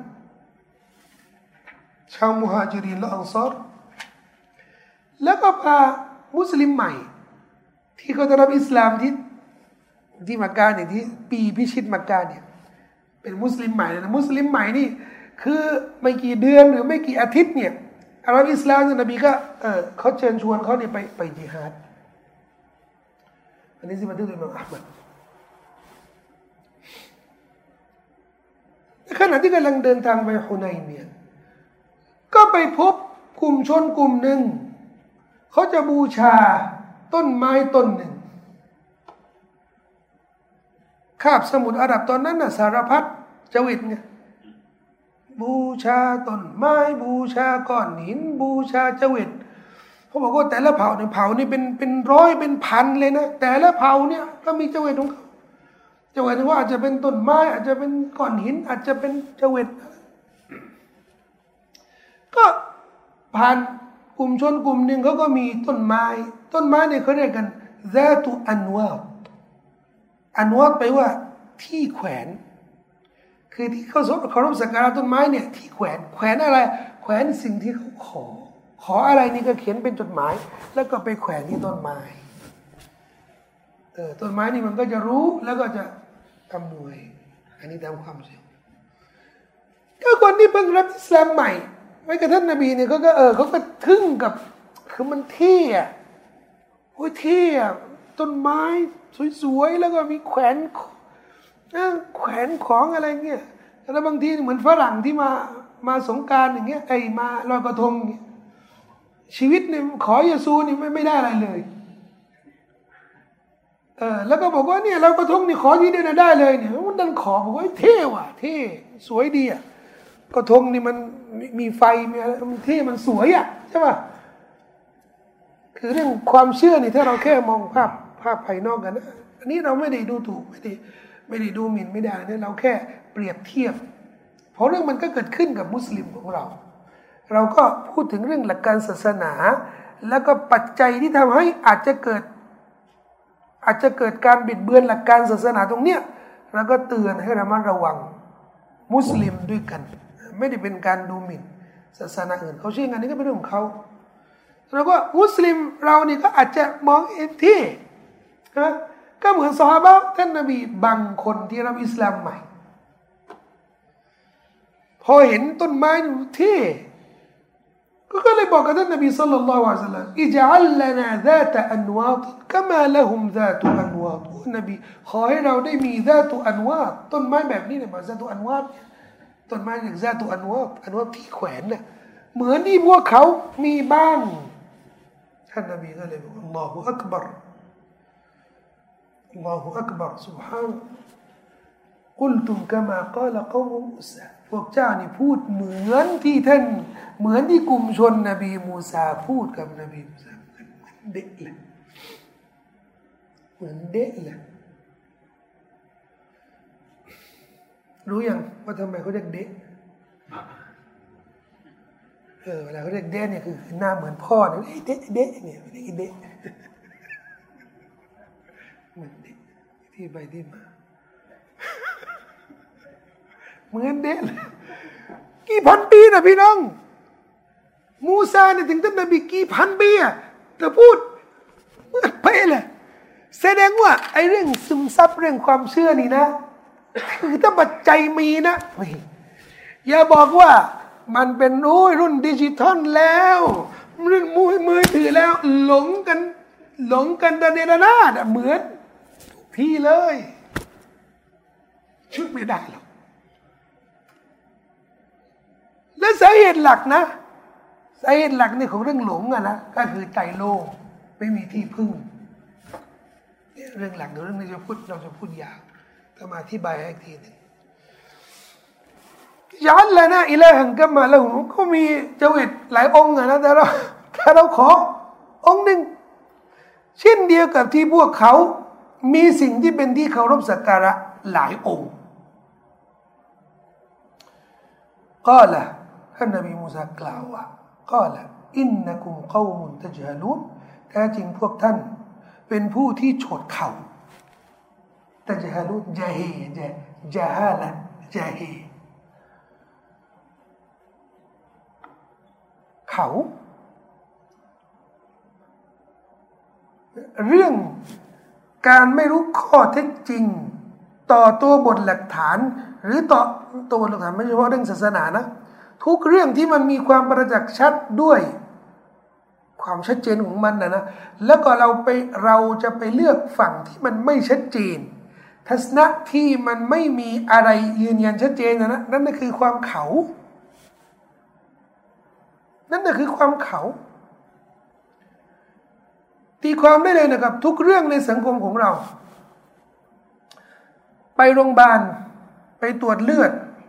ชาวมุฮาญิรินและอันซอรแล้วก็พามุสลิมใหม่ที่เขาจะรับอิสลามที่มักกะเนี่ยที่ปีพิชิตมักกะเนี่ยเป็นมุสลิมใหม่นะมุสลิมใหม่นี่คือไม่กี่เดือนหรือไม่กี่อาทิตย์เนี่ยอารับอิสลามนบีก็เขาเชิญชวนเขาเนี่ยไปญิฮาดอันนี้สิบันทึกโดยอิหม่ามอะห์มัดขณะที่กำลังเดินทางไปฮุนัยน์เนี่ยก็ไปพบกลุ่มชนกลุ่มหนึ่งเขาจะบูชาต้นไม้ต้นหนึ่งคาบสมุทรอาหรับตอนนั้นน่ะสารพัดจวิตเนี่ยบูชาต้นไม้บูชาก้อนหินบูชาจวิตเขาบอกว่าแต่ละเผ่าเนี่ยเผ่านี่เป็นร้อยเป็นพันเลยนะแต่ละเผ่าเนี่ยก็มีจวิตของเขาจวิตว่าอาจจะเป็นต้นไม้อาจจะเป็นก้อนหินอาจจะเป็นจวิตก็ผ่านกลุ่มชนกลุ่มหนึ่งเขาก็มีต้นไม้เนี่ยเขาเรียกกันซาตุอันวาดไปว่าที่แขวนคือที่เขาเคารพสักการะต้นไม้เนี่ยที่แขวนอะไรแขวนสิ่งที่เขาขออะไรนี่ก็เขียนเป็นจดหมายแล้วก็ไปแขวนที่ต้นไม้ต้นไม้นี่มันก็จะรู้แล้วก็จะอำนวยอันนี้ตามความเชื่อก็คนที่เพิ่งรับอิสลามใหม่ไม่กระทั่งนบีเนี่ยเขาก็ทึ่งกับคือมันเท่อะโอ้ยเท่อะต้นไม้สวยๆแล้วก็มีแขวนของอะไรเงี้ยแล้วบางทีเหมือนฝรั่งที่มาสงกรานต์อย่างเงี้ยมาลอยกระทงเงี้ยชีวิตเนี่ยขอเยซูนี่ไม่ได้อะไรเลยแล้วก็บอกว่าเนี่ยลอยกระทงนี่ขอที่เดียวได้เลยเนี่ยมันดันขอบอกว่าเท่ว่ะเท่สวยดีอ่ะกระทงนี่มันมีไฟมีอะไรมันเท่มันสวยอ่ะใช่ป่ะคือเรื่องความเชื่อนี่ถ้าเราแค่มองภาพภายนอกกันนะอันนี้เราไม่ได้ดูถูกไม่ได้ดูหมิ่นไม่ได้เนี่ยเราแค่เปรียบเทียบเพราะเรื่องมันก็เกิดขึ้นกับมุสลิมของเราก็พูดถึงเรื่องหลักการศาสนาแล้วก็ปัจจัยที่ทำให้อาจจะเกิดการบิดเบือนหลักการศาสนาตรงเนี้ยแล้วก็เตือนให้ระมัดระวังมุสลิมด้วยกันไม่ได้เป็นการดูหมิ่นศาสนาอื่นเขาเชื่อกันนี่ก็เป็นเรื่องของเขาแล้วก็มุสลิมเรานี่ก็อาจจะมองที่นะก็เหมือนซอฮาบะห์ท่านนบีบางคนที่รับอิสลามใหม่พอเห็นต้นไม้ที่ก็เลยบอกกับท่านนบีศ็อลลัลลอฮุอะลัยฮิวะซัลลัมอิจอัลลนาซาตอันวาตกะมาละฮุมซาตุอันวาตนบีขอให้เราได้มีซาตุอันวาตต้นไม้แบบนี้เนี่ยซาตุอันวาตต้นไม้อย่างซาตุอันวาตที่แขวนเนี่ยเหมือนที่พวกเขามีบ้างท่านนบีก็เลยบอกอัลลอฮุอักบัรอัลลอฮุอักบัรซุบฮานะกุลตุมกะมาก้าละกอมุมูซาพวกเจ้านี่พูดเหมือนที่กลุ่มชนนบีมูซาพูดกับนบีมูซาเหมือนเด็กเลยรู้ยังว่าทำไมเขาเรียกเด็กเวลาเขาเรียกเด็กเนี่ยคือหน้าเหมือนพ่อเนี่ยเด็กเนี่ยเด็กเหมือนเด็กที่ไปที่มาเหมือนเด็กเลยกี่พันปีนะพี่น้องมูซาเนี่ยถึงท่านนบีกี่พันปีอะแต่พูดเหมือนเป๊ะเลยแสดงว่าไอ้เรื่องซึมซับเรื่องความเชื่อนี่นะคือถ้าปัจจัยมีนะอย่าบอกว่ามันเป็นรุ่นดิจิทัลแล้วรุ่นมือถือแล้วหลงกันระเนระนาดเหมือนพี่เลยชุดไม่ได้หรอกและสาเหตุหลักนะสาเหตุหลักนี่ของเรื่องหลงอะนะก็คือใจโลภไม่มีที่พึ่งเรื่องหลักเดี๋ยวเรื่องนี้เราจะพูดยาวก็มาอธิบายให้อีกทีนึงยันแล้วนะอิละหังกัมมาแล้วก็มีเจวิตหลายองค์นะแต่เราขอองค์หนึ่งเช่นเดียวกับที่พวกเขามีสิ่งที่เป็นที่เคารพสักการะหลายองค์ก็ล่ะท่านนบีมูซากล่าวว่าก็ล่ะอินนะกุมกอมุนตะจฮลูนแท้จริงพวกท่านเป็นผู้ที่โฉดเข่าตะจฮลูนจาฮีจาฮาละจาฮีเขาเรื่องการไม่รู้ข้อเท็จจริงต่อตัวบทหลักฐานหรือต่อตัวบทหลักฐานไม่เฉพาะเรื่องศาสนานะทุกเรื่องที่มันมีความประจักษ์ชัดด้วยความชัดเจนของมันนะแล้วก็เราจะไปเลือกฝั่งที่มันไม่ชัดเจนทัศนะที่มันไม่มีอะไรยืนยันชัดเจนนะนั่นก็คือความเขานั่นก็คือความเขาตีความได้เลยนะครับทุกเรื่องในสังคมของเราไปโรงพยาบาลไปตรวจเลือด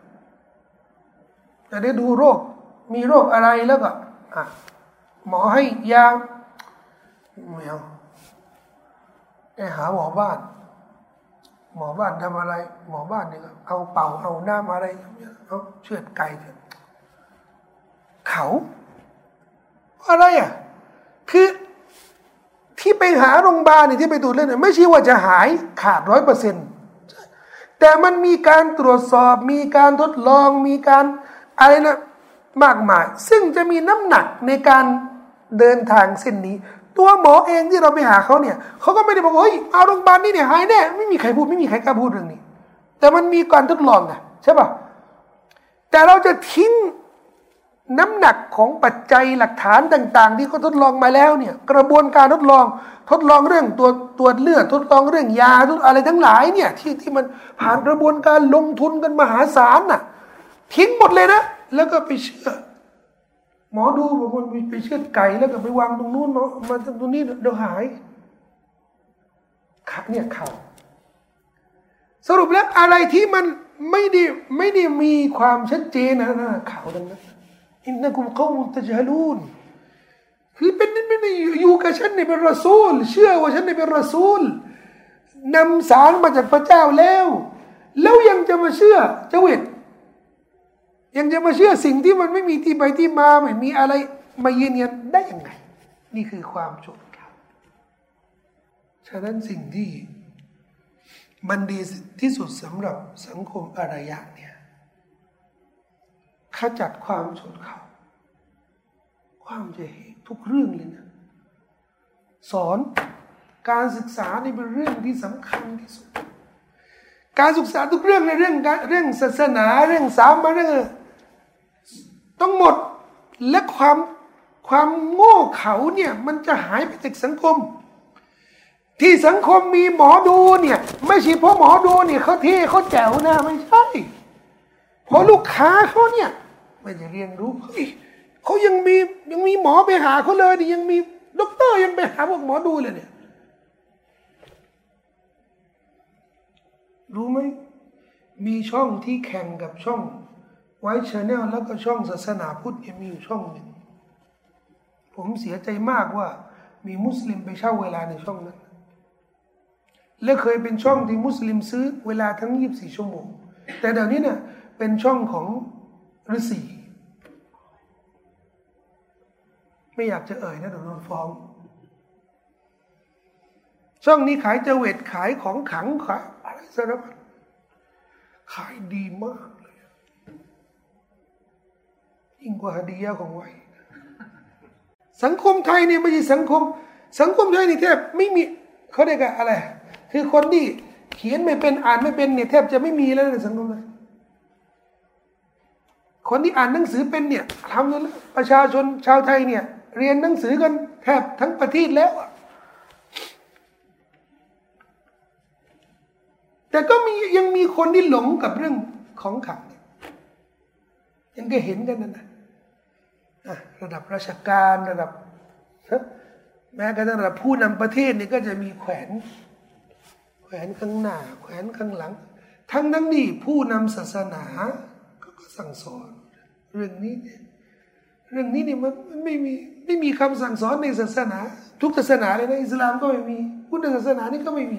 จะได้ดูโรคมีโรคอะไรแล้วก็หมอให้ยาไม่เอาไปหาหมอบ้านทำอะไรหมอบ้านเนี่ยเอาเป่าเอาน้ำอะไรเอาเชือดไก่เขาอะไรคือที่ไปหาโรงพยาบาลเนี่ยที่ไปตรวจเลือดเนี่ยไม่ใช่ว่าจะหายขาด100%แต่มันมีการตรวจสอบมีการทดลองมีการอะไรนะมากมายซึ่งจะมีน้ำหนักในการเดินทางเส้นนี้ตัวหมอเองที่เราไปหาเขาเนี่ยเขาก็ไม่ได้บอกว่าเฮ้ยเอาโรงพยาบาลนี่เนี่ยหายแน่ไม่มีใครพูดไม่มีใครกล้าพูดเรื่องนี้แต่มันมีการทดลองนะใช่ป่ะแต่เราจะทิ้งน้ำหนักของปัจจัยหลักฐานต่างๆที่เขาทดลองมาแล้วเนี่ยกระบวนการทดลองเรื่องตรวจเลือดทดลองเรื่องยาอะไรทั้งหลายเนี่ยที่มันผ่านกระบวนการลงทุนกันมหาศาลน่ะทิ้งหมดเลยนะแล้วก็ไปเชื่อหมอดูบางคนไปเชื่อไก่แล้วก็ไปวางตรงนู้นมาตรงนี้เดี๋ยวหายเนี่ยเขาสรุปแล้วอะไรที่มันไม่ได้มีความชัดเจนนะเขาดังนั้นอินนะกุมกอมุนตะจฮลูนคือเป็นอยู่กับฉันเนี่ยเป็นรอซูลเชื่อว่าฉันเนี่ยเป็นรอซูลนำสารมาจากพระเจ้าแล้วยังจะมาเชื่อเจวิตยังจะมาเชื่อสิ่งที่มันไม่มีที่ไปที่มาไม่มีอะไรมายืนยันได้ยังไงนี่คือความโฉดเข่าฉะนั้นสิ่งที่มันดีที่สุดสำหรับสังคมอารยะเนี่ยขจัดความโฉดเข่าความเจเหทุกเรื่องเลยนะสอนการศึกษานี่เป็นเรื่องที่สำคัญที่สุดการศึกษาทุกเรื่องในเรื่องศาสนาเรื่องสามัญเรื่องต้องหมดและความโง่เขลาเนี่ยมันจะหายไปจากสังคมที่สังคมมีหมอดูเนี่ยไม่ใช่เพราะหมอดูเนี่ยเขาเท่เขาแจ๋วนะไม่ใช่เพราะลูกค้าเขาเนี่ยไม่ได้เรียนรู้เขายังมีหมอไปหาเขาเลยยังมีด็อกเตอร์ยังไปหาพวกหมอดูเลยเนี่ยรู้ไหมมีช่องที่แข่งกับช่องไวท์ชาแนลแล้วก็ช่องศาสนาพุทธมีอยู่ช่องหนึ่งผมเสียใจมากว่ามีมุสลิมไปเช่าเวลาในช่องนั้นและเคยเป็นช่องที่มุสลิมซื้อเวลาทั้ง24 ชั่วโมงแต่เดี๋ยวนี้เนี่ยเป็นช่องของฤาษีไม่อยากจะเอ่ยนะเดี๋ยวโดนฟ้องช่องนี้ขายเจเวตขายของขังขายอะไรสารพัดขายดีมากเลยยิ่งกว่าฮดียะของไว้สังคมไทยเนี่ยไม่ใช่สังคมไทยนี่แทบไม่มีเขาเรียกอะไรคือคนที่เขียนไม่เป็นอ่านไม่เป็นเนี่ยแทบจะไม่มีแล้วในสังคมเลยคนที่อ่านหนังสือเป็นเนี่ยทำแล้วประชาชนชาวไทยเนี่ยเรียนหนังสือกันแทบทั้งประเทศแล้วแต่ก็ยังมีคนที่หลงกับเรื่องของขลังยังก็เห็นกันนะระดับราชการระดับแม้กระทั่งระดับผู้นำประเทศนี่ก็จะมีแขวนข้างหน้าแขวนข้างหลังทั้งนี้ผู้นำศาสนาก็สั่งสอนเรื่องนี้นี่มันไม่มีคำสั่งสอนในศาสนาทุกศาสนาเลยนะอิสลามก็ไม่มีพุทธศาสนานี่ก็ไม่มี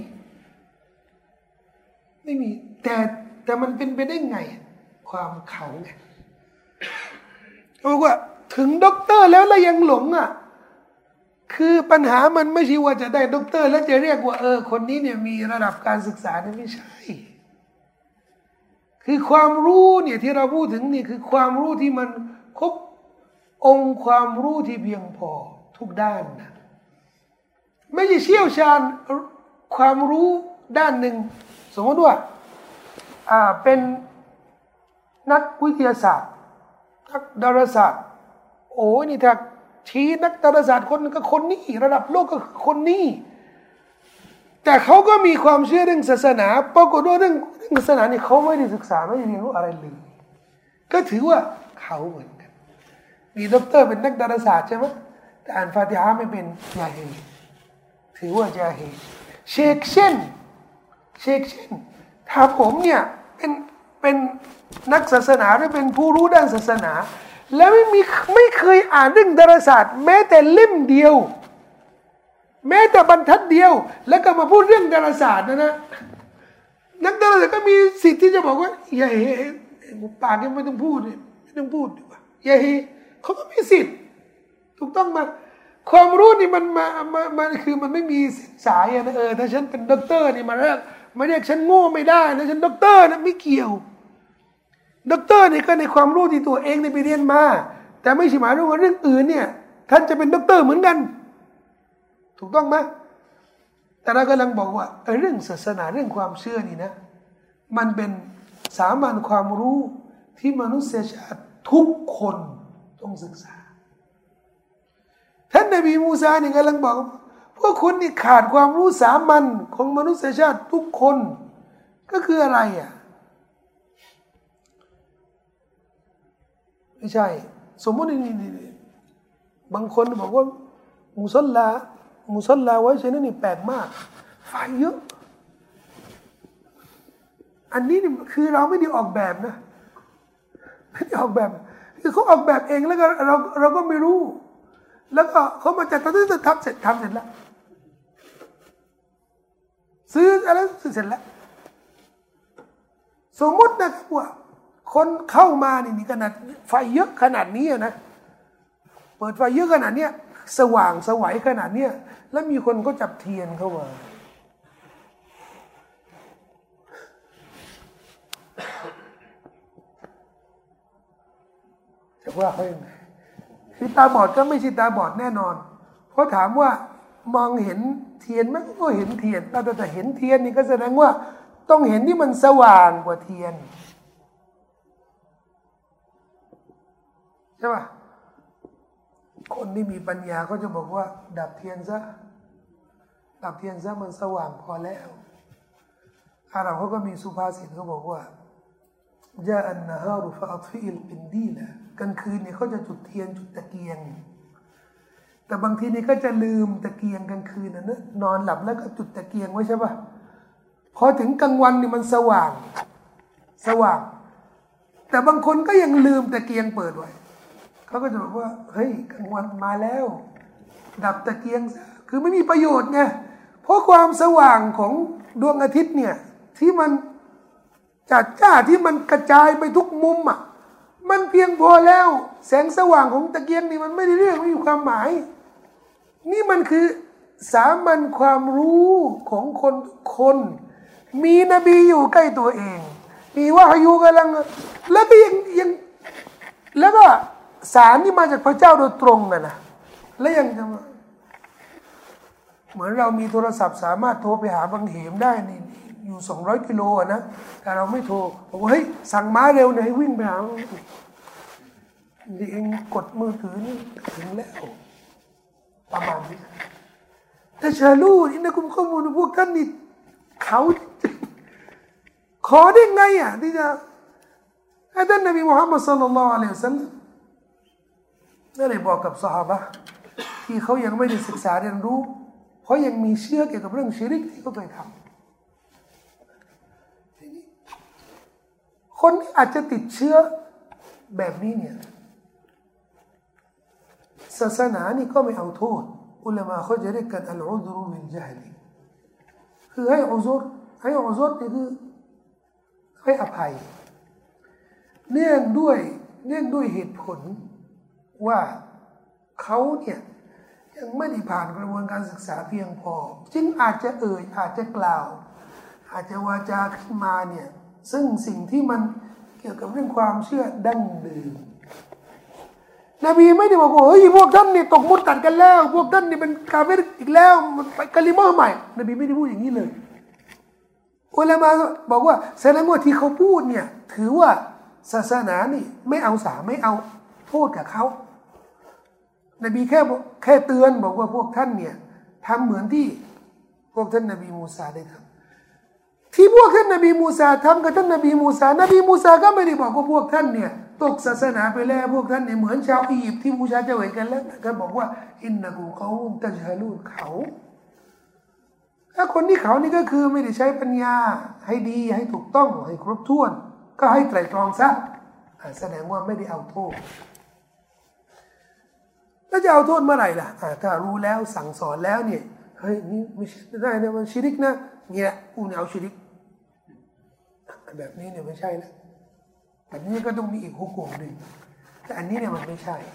แต่มันเป็นไปได้ไงความเขาไงเขาบอกว่าถึงด็อกเตอร์แล้วยังหลงคือปัญหามันไม่ใช่ว่าจะได้ด็อกเตอร์แล้วจะเรียกว่าคนนี้เนี่ยมีระดับการศึกษาเนี่ยไม่ใช่คือความรู้เนี่ยที่เราพูดถึงนี่คือความรู้ที่มันครบองค์ความรู้ที่เพียงพอทุกด้านนะไม่ใช่เชี่ยวชาญความรู้ด้านหนึ่งสมมติว่าเป็นนักวิทยาศาสตร์นักดาราศาสตร์โอ้นี่ถ้าชี้นักดาราศาสตร์คนก็คนนี้ระดับโลกก็คนนี้แต่เขาก็มีความเชื่อเรื่องศาสนาปรากฏว่าเรื่องศาสนานี่เขาไม่ได้ศึกษาไม่ได้เรียนรู้อะไรเลยก็ถือว่าเขาเหมือนกันมีด็อกเตอร์เป็นนักดาราศาสตร์ใช่ไหมแต่อ่านฟาติฮะห์ไม่เป็นญาฮิลถือว่าญาฮิลเชคเช่นถ้าผมเนี่ยเป็นนักศาสนาหรือเป็นผู้รู้ด้านศาสนาแล้วไม่เคยอ่านเรื่องดาราศาสตร์แม้แต่เล่มเดียวแม้แต่บรรทัดเดียวแล้วก็มาพูดเรื่องดาราศาสตร์นะนักดาราศาสตร์ก็มีสิทธิ์ที่จะบอกว่าอย่าเฮปากนี่ไม่ต้องพูดดีกว่าอย่าเฮเขาก็มีสิทธิ์ถูกต้องมาความรู้นี่มันคือมันไม่มีสายนะถ้าฉันเป็นด็อกเตอร์นี่มาเรียกฉันโง่ไม่ได้นะฉันด็อกเตอร์นะไม่เกี่ยวด็อกเตอร์นี่ก็ในความรู้ที่ตัวเองได้ไปเรียนมาแต่ไม่ใช่หมายถึงว่าเรื่องอื่นเนี่ยท่านจะเป็นด็อกเตอร์เหมือนกันถูกต้องไหมแต่เรากำลังบอกว่าเรื่องศาสนาเรื่องความเชื่อนี่นะมันเป็นสามัญความรู้ที่มนุษยชาติทุกคนต้องศึกษาท่านนบีมูซาเนี่ยกำลังบอกพวกคุณนี่ขาดความรู้สามัญของมนุษยชาติทุกคนก็คืออะไรไม่ใช่สมมตินี่บางคนบอกว่ามุสลาไว้ใช่ไหมนี่แปลกมากไฟเยอะอันนี้นี่คือเราไม่ได้ออกแบบนะไม่ได้ออกแบบคือเขาออกแบบเองแล้วก็เราก็ไม่รู้แล้วก็เขามาจัดทำเสร็จแล้วซื้ออะไรเสร็จแล้วสมมตินะครับว่าคนเข้ามานี่ขนาดไฟเยอะขนาดนี้นะเปิดไฟเยอะขนาดเนี้ยสว่างสวัยขนาดเนี้ยแล้วมีคนก็จับเทียนเข้ามาจะว่าเขายังไงคือตาบอดก็ไม่ใช่ตาบอดแน่นอนเพราะถามว่ามองเห็นเทียนไหมก็เห็นเทียนแต่เห็นเทียนนี่ก็แสดงว่าต้องเห็นที่มันสว่างกว่าเทียนใช่ป่ะคนที่มีปัญญาเขาจะบอกว่าดับเทียนซะมันสว่างพอแล้วอาหรับเขาก็มีสุภาษิตเขาบอกว่าญาอันนะฮารุฟะอัตฟิอิลกินดีละกลางคืนเนี่ยเขาจะจุดเทียนจุดตะเกียงแต่บางทีนี่ก็จะลืมตะเกียงกลางคืนนะนอนหลับแล้วก็จุดตะเกียงไว้ใช่ป่ะพอถึงกลางวันนี่มันสว่างแต่บางคนก็ยังลืมตะเกียงเปิดไว้เขาก็จะบอกว่าเฮ้ยกลางวันมาแล้วดับตะเกียงซะคือไม่มีประโยชน์ไงเพราะความสว่างของดวงอาทิตย์เนี่ยที่มันจัดจ้าที่มันกระจายไปทุกมุมมันเพียงพอแล้วแสงสว่างของตะเกียงนี่มันไม่ได้เรื่องไม่มีความหมายนี่มันคือสามัญความรู้ของคนทุกคนมีนบีอยู่ใกล้ตัวเองมีวะฮยูกำลังแล้วก็ยังแล้วก็สารนี่มาจากพระเจ้าโดยตรงนะแล้วยังจะเหมือนเรามีโทรศัพท์สามารถโทรไปหาบางเหมได้นี่อยู่200 กิโลนะแต่เราไม่โทรบอกว่าเฮ้ยสั่งม้าเร็วหน่อยวิ่งไปหานี่เองกดมือถือนี่ถึงแล้วประมาณนี้แต่ชาลูนี่นะคุณข้อมูลพวกท่านนี่เขาขอได้ไงอ่ะที่จะให้ท่านนบีมุฮัมมัดศ็อลลัลลอฮุอะลัยฮิวะซัลลัมนั่นเลยบอกกับซอฮาบะห์ที่เขายังไม่ได้ศึกษาเรียนรู้เพราะยังมีเชื่อเกี่ยวกับเรื่องชิริกที่เขาเคยทำคนที่อาจจะติดเชื้อแบบนี้เนี่ยศาสนานี่ก็ไม่เอาโทษอุลามะเขาจะเรียกกันอัลอุซรุบิลญะฮลิคือให้อุซรนี่คือให้อภัยเนื่องด้วยเหตุผลว่าเขาเนี่ยยังไม่ได้ผ่านกระบวนการศึกษาเพียงพอจึงอาจจะอาจจะกล่าวอาจจะวาจาขึ้นมาเนี่ยซึ่งสิ่งที่มันเกี่ยวกับเรื่องความเชื่อดั้งเดิมนบีไม่ได้บอกว่าเฮ้ยพวกท่านนี่ตกมุดตัดกันแล้วพวกท่านนี่เป็นกาเฟรอีกแล้วมันไปกะลิมาใหม่นบีไม่ได้พูดอย่างนี้เลยอุลามะบอกว่าแสดงว่าที่เขาพูดเนี่ยถือว่าศาสนานี่ไม่เอาโทษกับเขานบีแค่เตือนบอกว่าพวกท่านเนี่ยทำเหมือนที่พวกท่านนบีมูซาได้ทำที่พวกท่านนบีมูซาทำกับท่านนบีมูซาก็ไม่ได้บอกว่าพวกท่านเนี่ยตกศาสนาไปแล้วพวกท่านเนี่ยเหมือนชาวอียิปต์ที่บูชาเจวิตกันแล้วก็บอกว่าอินนะกูเขาตัจฮาลูนเขาถ้าคนที่เขานี่ก็คือไม่ได้ใช้ปัญญาให้ดีให้ถูกต้องให้ครบถ้วนก็ให้ไตร่ตรองซะแสดงว่าไม่ได้เอาโทษแล้วจะเอาโทษเมื่อไหร่ล่ะถ้ารู้แล้วสั่งสอนแล้วเนี่ยเฮ้ยนี่ไม่ใช่ได้นะมันชิริกนะเนี่ยกูเนี่ยเอาชิริกแบบนี้เนี่ยไม่ใช่นะแบบนี้ก็ต้องมีอีกหุกมหนึ่งแต่อันนี้เนี่ยมันไม่ใช่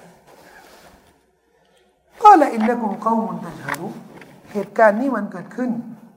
ก็ละอินนะกุมกอมุนตัจฮาลุเหตุการณ์นี้มันเกิดขึ้น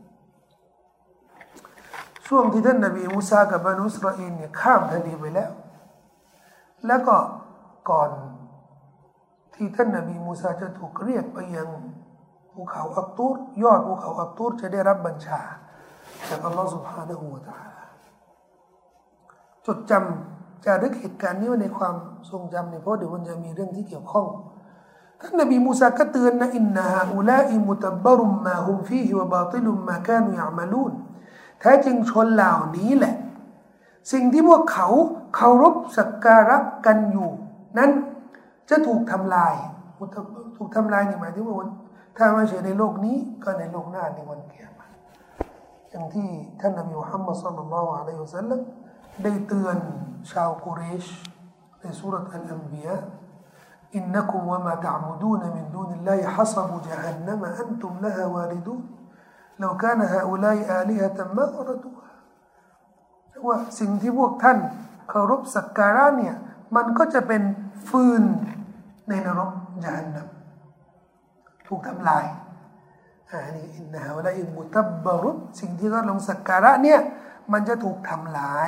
ช่วงที่ท่านนบีมูซากับบานุอิสราเอลเนี่ยข้ามทะเลไปแล้วก็ก่อนที่ท่านนบีมูซาจะถูกเรียกไปยังภูเขาอัตตูรยอดภูเขาอัตตูรจะได้รับบัญชาจากอัลลอฮฺ سبحانه และ تعالى จดจำจารึกเหตุการณ์นี้ไว้ในความทรงจำเนี่ยเพราะเดี๋ยวมันจะมีเรื่องที่เกี่ยวข้องท่านนบีมูซาก็เตือนนะอินนะฮาอุลาอิมุตับบรุมมาฮุมฟีฮิวะบาติลุมมาคานุยะอ์มะลูนแท้จริงชนเหล่านี้แหละสิ่งที่พวกเขาเคารพสักการะกันอยู่นั้นจะถูกทำลายนี่หมายถึงว่าถ้าไม่ใช่ในโลกนี้ก็ในโลกหน้าในวันกิยามะห์อย่างที่ท่านนบีมุฮัมมัดศ็อลลัลลอฮุอะลัยฮิวะซัลลัมได้เตือนชาวกุเรชในซูเราะห์อัลอันบิยาอินนะกุมวะมาตะอ์มุดูนมินดูนิลลาฮิฮะซะบุญะฮันนัมอันตุมละฮาวาริดูนลอกานะฮาอุลัยอาลิฮะตัมมะรดูฮาว่าสิ่งที่พวกท่านเคารพสักการะเนี่ยมันก็จะเป็นฟืนในนรกญะฮันนัมถูกทำลายนี่อินนะฮะวะลาอิมุตับบรุนสิ่งที่เขาลงสักการะเนี่ยมันจะถูกทำลาย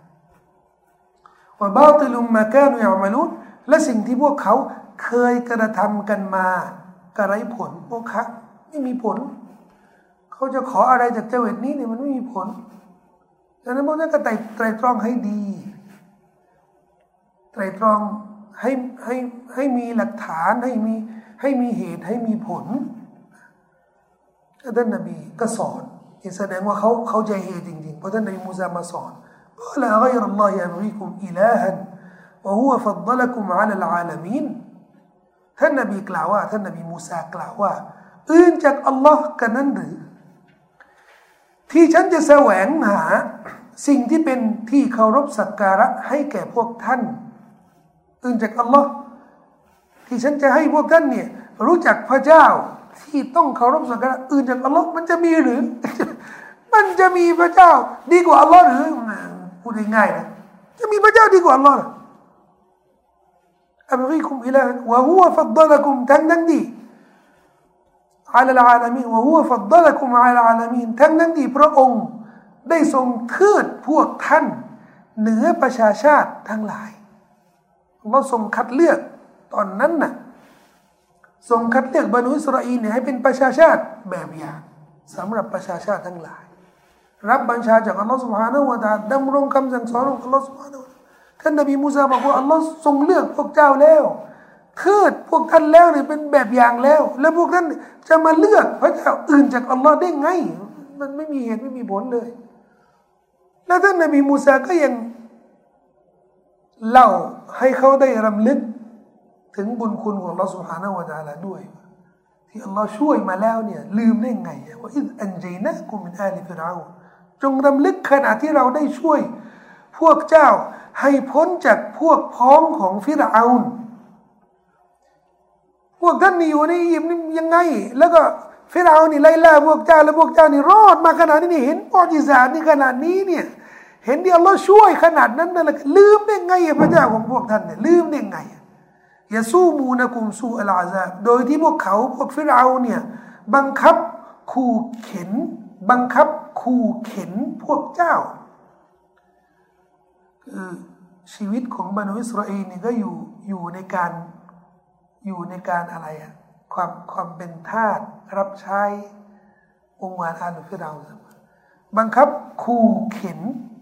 ว่าบาติลุมมาคานุยะอ์มะลูนและสิ่งที่พวกเขาเคยกระทำกันมากระไรผลพวกเขาไม่มีผลเขาจะขออะไรจากเจวิตนี้เนี่ยมันไม่มีผลดังนั้นพวกนั้นก็ไตรตรองให้ดีไตรตรองให้มีหลักฐานให้มีเหตุให้มีผลท่านนบีก็สอนแสดงว่าเขาใจเหตุจริงๆเพราะท่านนบีมูซามาสอนว่าละฆอยรัลลอฮิอับกีกุมอิลาฮันวะฮุวะฟัฎฎละกุมอะลัลอาลามีนท่านนบีกล่าวว่าท่านนบีมูซากล่าวว่าอื่นจากอัลลอฮ์กันนั้นหรือที่ฉันจะแสวงหาสิ่งที่เป็นที่เคารพสักการะให้แก่พวกท่านอื่นจากอัลลอฮ์ที่ฉันจะให้พวกท่านเนี่ยรู้จักพระเจ้าที่ต้องเคารพสักการะอื่นจากอัลลอฮ์มันจะมีหรือ มันจะมีพระเจ้าดีกว่าอัลลอฮ์หรือพูดง่ายๆนะจะมีพระเจ้าดีกว่าอัลลอฮ์อับกีกุมอิลาฮ์วะฮุวะฟัฎฎละกุมทั้งดีعلى العالمين وهو فضلكم على العالمين ทั้งที่พระองค์ได้ทรงเทิดพวกท่านเหนือประชาชาติทั้งหลายเราทรงคัดเลือกตอนนั้นน่ะทรงคัดเลือกบรรดาอิสราเอลเนี่ยให้เป็นประชาชาติแบบอย่างสำหรับประชาชาติทั้งหลายรับบัญชาจากอัลลอฮฺ سبحانه และ تعالى ดำรงคำสั่งสอนของอัลลอฮฺ سبحانه และ تعالى ท่านนบีมูซาบอกว่าอัลลอฮฺทรงเลือกพวกเจ้าแล้วเทิดพวกท่านแล้วเนี่ยเป็นแบบอย่างแล้วแล้วพวกท่านจะมาเลือกพระเจ้าอื่นจากอัลลอฮฺได้ไงมันไม่มีเหตุไม่มีผลเลยแล้วท่านนบีมูซาก็ยังเล่าให้เขาได้รำลึกถึงบุญคุณของอัลลอฮฺ سبحانه และ تعالى ด้วยที่อัลลอฮฺช่วยมาแล้วเนี่ยลืมได้ไงว่าอิซอันญัยนะกุมมินอาลิฟิรเอานจงรำลึกขณะที่เราได้ช่วยพวกเจ้าให้พ้นจากพวกพ้องของฟิรเอานพวกท่านนี่อยู่ในอียิปต์นี่ยังไงแล้วก็ฟิรเอานนี่ไล่ล่าพวกเจ้าแล้วพวกเจ้านี่รอดมาขนาดนี้เห็นมุอ์ญิซาตนี่ขนาดนี้เนี่ยเห็นที่อัลลอฮฺช่วยขนาดนั้นนั่นแหละลืมได้ไงพระเจ้าของพวกท่านเนี่ยลืมได้ไงยาซูมูนะกุมซูอัลอาซาบโดยที่พวกเขาพวกฟิรเอานเนี่ยบังคับขู่เข็นบังคับขู่เข็นพวกเจ้าคือชีวิตของบรรดาอิสราเอลนี่ก็อยู่ในการอะไรอะความเป็นทาสรับใช้องค์วานอาลุฟิรเอานบังคับขู่เข็น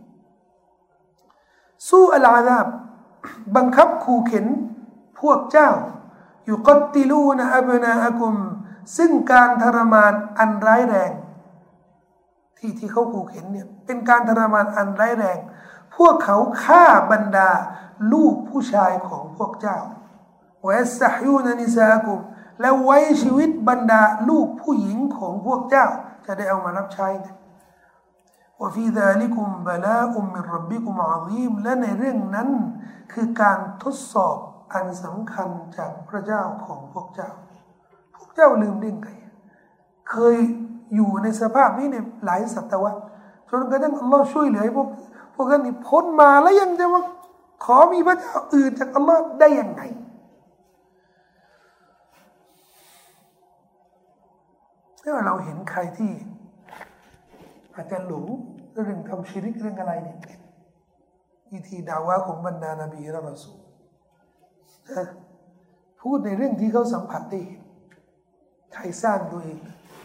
สู้อัลอาซาบบังคับขู่เข็นพวกเจ้ายุกัตติลูนอับนาอะกุมซึ่งการทรมานอันร้ายแรงที่เขาขู่เข็นเนี่ยเป็นการทรมานอันร้ายแรงพวกเขาฆ่าบรรดาลูกผู้ชายของพวกเจ้าวะยัสตะฮยูนนิซาอะกุมและไว้ชีวิตบรรดาลูกผู้หญิงของพวกเจ้าจะได้เอามารับใช้วะฟีซาลิกุมบะลาอุมมินร็อบบิกุมอะซีมและในเรื่องนั้นคือการทดสอบอันสำคัญจากพระเจ้าของพวกเจ้าลืมได้ไงเคยอยู่ในสภาพนี้เนี่ยหลายศตวรรษจนกระทั่งอัลลอฮ์ช่วยเหลือให้พวกนั้นนี่พ้นมาแล้วยังจะมาขอมีพระเจ้าอื่นจากอัลลอฮ์ได้ยังไงถ้าเราเห็นใครที่อาจจะหลงเรื่องทำชิริกเรื่องอะไรเนี่ยวิธีดาวะของบรรดานบีและรอซูลพูดในเรื่องที่เขาสัมผัสได้ใครสร้างตัวเอง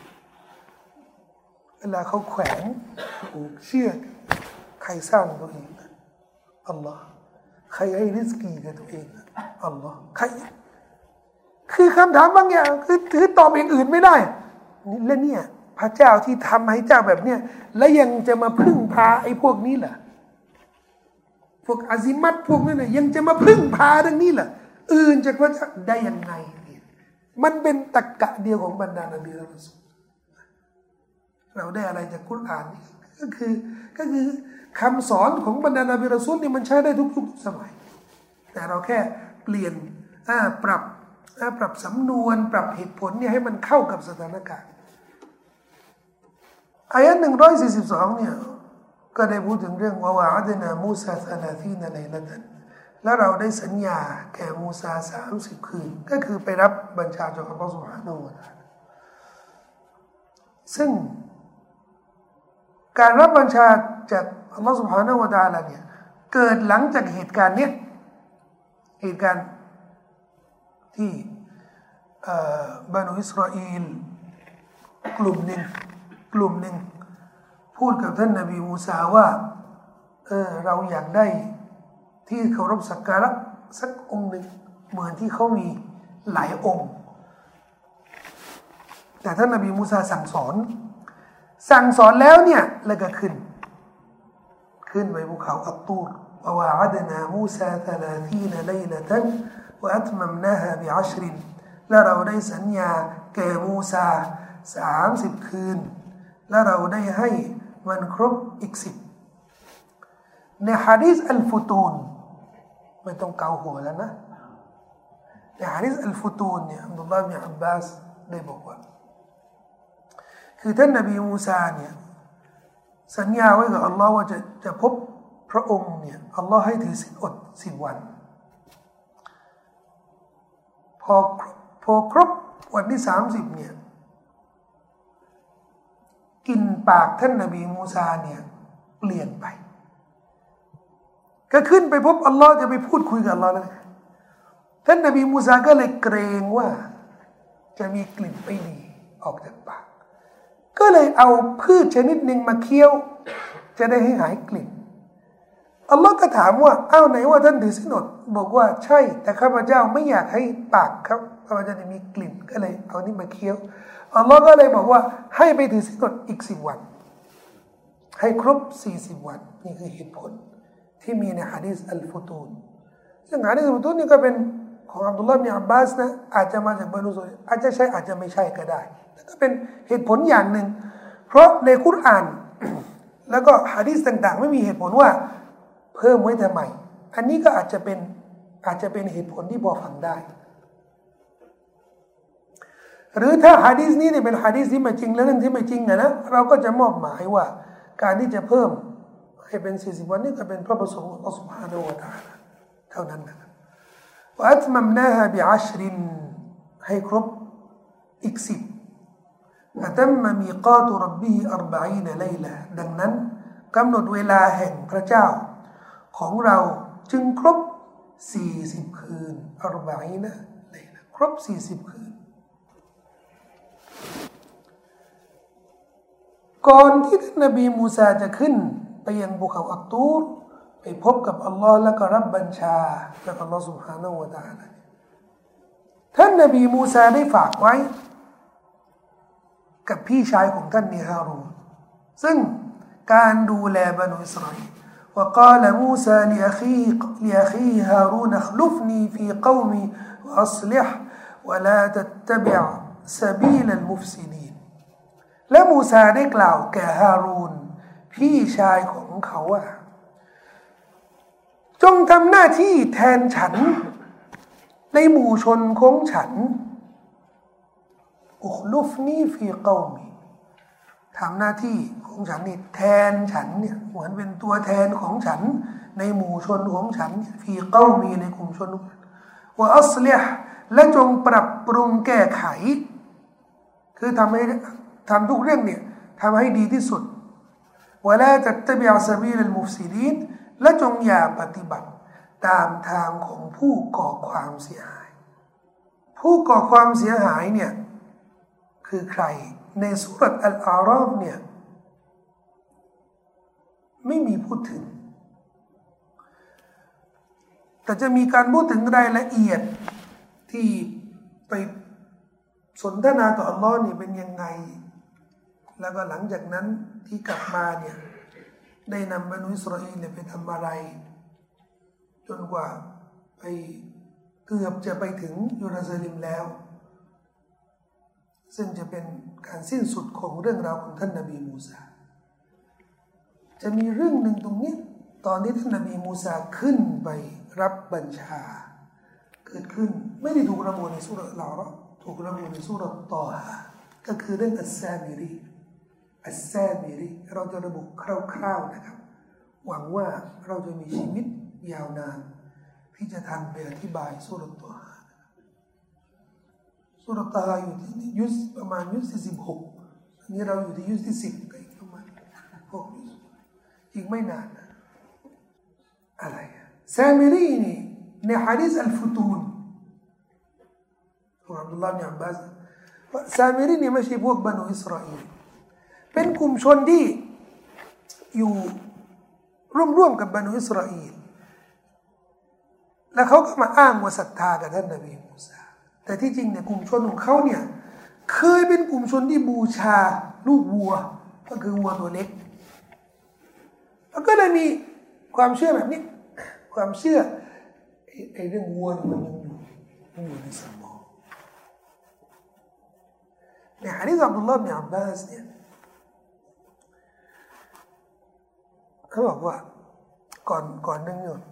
เวลาเขาแขวนผูกเชือกใครสร้างตัวเองอัลลอฮ์ใครให้ริสกีกับตัวเองอัลลอฮ์ใครคือคำถามบางอย่างคือตอบอย่างอื่นไม่ได้และเนี่ยพระเจ้าที่ทำให้เจ้าแบบเนี้ยและยังจะมาพึ่งพาไอ้พวกนี้ล่ะพวกอาซิมัตพวกนั้นน่ะยังจะมาพึ่งพาเรื่องนี้ล่ะอื่นจากพระเจ้าได้ยังไงมันเป็นตรรกะเดียวของบรรดานบีและรอซูลเราได้อะไรจากกุรอานนี่ก็คือคำสอนของบรรดานบีรอซูลนี่มันใช้ได้ทุกยุคทุกสมัยแต่เราแค่เปลี่ยนปรับสำนวนปรับเหตุผลเนี่ยให้มันเข้ากับสถานการณ์อายะห์142เนี่ยก็ได้พูดถึงเรื่องวะวะอะดนามูซา30 ไลละตันและเราได้สัญญาแก่มูซา30 คืนก็คือไปรับบัญชาจากอัลลอฮฺซุบฮานะฮูวะตะอาลาซึ่งการรับบัญชาจากอัลลอฮฺซุบฮานะฮูวะตะอาลาเนี่ยเกิดหลังจากเหตุการณ์นี้เหตุการณ์ที่บรรดาอิสราเอลกลุ่มหนึ่งพูดกับท่านนบีมูซาว่าเราอยากได้ที่เคารพสักการะสักองค์หนึ่งเหมือนที่เขามีหลายองค์แต่ท่านนบีมูซาสั่งสอนแล้วเนี่ยแล้วก็ขึ้นไปภูเขาอัตตูรวะวะอะดนามูซา30 ไลละตันวะอัตมัมนาฮาบิ10และเราได้สัญญาแก่มูซา30 คืนและเราได้ให้มันครบอีก10ในหะดีษอัลฟุตูนไม่ต้องเกาหัวแล้วนะในหะดีษอัลฟุตูนเนี่ยอับดุลลาห์บินอับบาสได้บอกว่าคือท่านนบีมูซาเนี่ยสัญญาไว้กับอัลลอฮ์ว่าจะพบพระองค์เนี่ยอัลลอฮ์ให้ถือศีลอด10 วันพอครบวันที่30เนี่ยกลิ่นปากท่านนบีมูซาเนี่ยเปลี่ยนไปก็ขึ้นไปพบอัลลอฮ์จะไปพูดคุยกับอัลลอฮ์แล้วท่านนบีมูซาก็เลยเกรงว่าจะมีกลิ่นไม่ดีออกจากปากก็เลยเอาพืชชนิดหนึ่งมาเคี้ยวจะได้ให้หายกลิ่นอัลลอฮ์ก็ถามว่าอ้าวไหนว่าท่านถือศีลอดบอกว่าใช่แต่ข้าพเจ้าไม่อยากให้ปากครับข้าพเจ้าจะมีกลิ่นก็เลยเอานี่มาเคี้ยวอัลลอฮ์ก็เลยบอกว่าให้ไปถือศีลอดอีก10 วันให้ครบ40 วันนี่คือเหตุผลที่มีในหะดีษอัลฟุตูนซึ่งหะดีษอัลฟุตูนนี่ก็เป็นของอับดุลลาห์ อิบนุ อับบาสนะอาจจะมาจากบรรดุสุรอาจจะใช่อาจจะไม่ใช่ก็ได้แต่ก็เป็นเหตุผลอย่างหนึ่งเพราะในกุรอาน แล้วก็หะดีษต่างๆไม่มีเหตุผลว่าเพิ่มไว้ทำไมอันนี้ก็อาจจะเป็นเหตุผลที่พอฟังได้หรือถ้าหะดีษนี้เนี่ยเป็นหะดีษที่ไม่จริงและเรื่องที่ไม่จริงนะเราก็จะมอบหมายว่าการที่จะเพิ่มให้เป็น40 วันนี่ก็เป็นพระประสงค์ของอัลลอฮฺ سبحانه และ تعالى เท่านั้นนะครับว่าอัตมัมนาฮาบิอัชรินให้ครบอีก10อัตมมมีกาตุรับบี40 ไลละดังนั้นกำหนดเวลาแห่งพระเจ้าของเราจึงครบ40 คืน40 ไลละครบ40 คืนก่อนที่ท่านนบีมูซาจะขึ้นไปยังภูเขาอัตตูรไปพบกับอัลลอฮ์และก็รับบัญชาจากอัลลอฮ์ سبحانه และ تعالى ท่านนบีมูซาได้ฝากไว้กับพี่ชายของท่านนี่ฮารูนซึ่งการดูแลบรรดาอิสราเอลوقال موسى لأخيه هارون اخلفني في قومي وأصلح ولا تتبع سبيل المفسدين และมูซาได้กล่าวแก่ฮารูนพี่ชายของเขาว่าจงทำหน้าที่แทนฉันในหมู่ชนของฉันอุคลุฟนีฟีกอมีทำหน้าที่ของฉันนี่แทนฉันเนี่ยเหมือนเป็นตัวแทนของฉันในหมู่ชนของฉันฟีกอมีในกลุ่มชนว่าอัศลิฮและจงปรับปรุงแก้ไขคือทำทุกเรื่องเนี่ยทำให้ดีที่สุดวะลาตัตตะบิอซะบีลมุฟซิดีนและจงอย่าปฏิบัติตามทางของผู้ก่อความเสียหายผู้ก่อความเสียหายเนี่ยคือใครในสุรษอัลอาราฟเนี่ยไม่มีพูดถึงแต่จะมีการพูดถึงรายละเอียดที่ไปสนทนาต่ออัลลอฮ์นี่เป็นยังไงแล้วก็หลังจากนั้นที่กลับมาเนี่ยได้นำบรรดาอิสราเอลไปทำอะไรจนกว่าไปเกือบจะไปถึงเยรูซาเล็มแล้วซึ่งจะเป็นการสิ้นสุดของเรื่องราวของท่านนบีมูซาจะมีเรื่องหนึ่งตรงนี้ตอนที่ท่านนบีมูซาขึ้นไปรับบัญชาเกิดขึ้นไม่ได้ถูกระบุในสุรลาระถูกระบุในสุรตอฮาก็คือเรื่องอัสซามิรีเราจะระบุคร่าวๆนะครับหวังว่าเราจะมีชีวิตยาวนานที่จะทันไปอธิบายสุรตอฮาสุรตอฮาอยู่ที่ยุสประมาณยุสที่16อันนี้เราอยู่ที่ยุสที่10ก็อีกประมาณ6ยุสอีกไม่นานนะอะไรซามิรีนี่ในหะดีษอัลฟุตูนของอับดุลลาห์ อิบนุ อับบาสซามิรีนี่ไม่ใช่พวกบรรดาอิสราเอลเป็นกลุ่มชนที่อยู่ร่วมกับบรรดาอิสราเอลแล้วเขาก็มาอ้างว่าศรัทธากับท่านนบีมูซาแต่ที่จริงเนี่ยกลุ่มชนของเขาเนี่ยเคยเป็นกลุ่มชนที่บูชาลูกวัวก็คือวัวตัวเล็กแล้วก็เลยมีความเชื่อแบบนี้ความเชื่อไอ้เรื่องวัวมันยังอยู่ในสมองในหะดีษอับดุลลาห์ อิบนุ อับบาสเนี่ยเขาบอกว่าก่อนนึงเนี่ย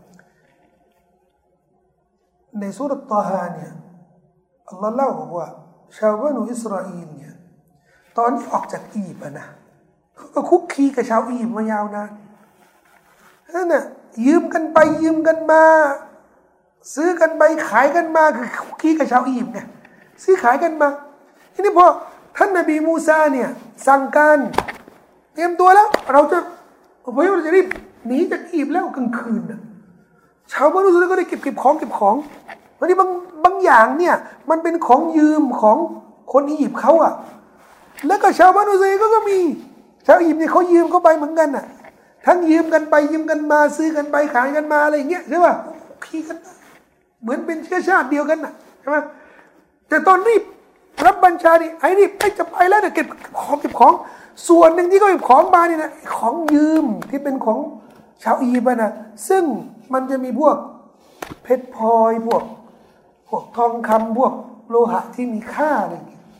ในสุรตอฮาเนี่ยอัลลอฮ์เล่าบอกว่าชาวบรรดาอิสราเอลเนี่ยตอนที่ออกจากอียิปต์นะเขาก็คุกคีกับชาวอียิปต์มายาวนานนั่นน่ะยืมกันไปยืมกันมาซื้อกันไปขายกันมาคือคุกคีกับชาวอียิปต์ไงซื้อขายกันมาทีนี้พอท่านนบีมูซาเนี่ยสั่งการเตรียมตัวแล้วเราจะรีบหนีจากอียิปต์แล้วกลางคืนน่ะชาวบ้านรู้สึกก็ได้เก็บของวันนี้บางอย่างเนี่ยมันเป็นของยืมของคนอียิปต์เขาอ่ะแล้วก็ชาวบานูซัยก็มีชาวอียิปต์เนี่ยเขายืมเขาไปเหมือนกันน่ะทั้งยืมกันไปยืมกันมาซื้อกันไปขายกันมาอะไรอย่างเงี้ยใช่ป่ะขี่กันเหมือนเป็นเชื้อชาติเดียวกันน่ะใช่ไหมแต่ตอนนี้รับบัญชาดิไอ้นี่ไม่จะไปแล้วเนี่ยเก็บของส่วนหนึ่งที่เขาเก็บของมานี่นะของยืมที่เป็นของชาวอียิปต์นะซึ่งมันจะมีพวกเพชรพลอยพวกทองคำพวกโลหะที่มีค่าอะไรอย่างเงี้ย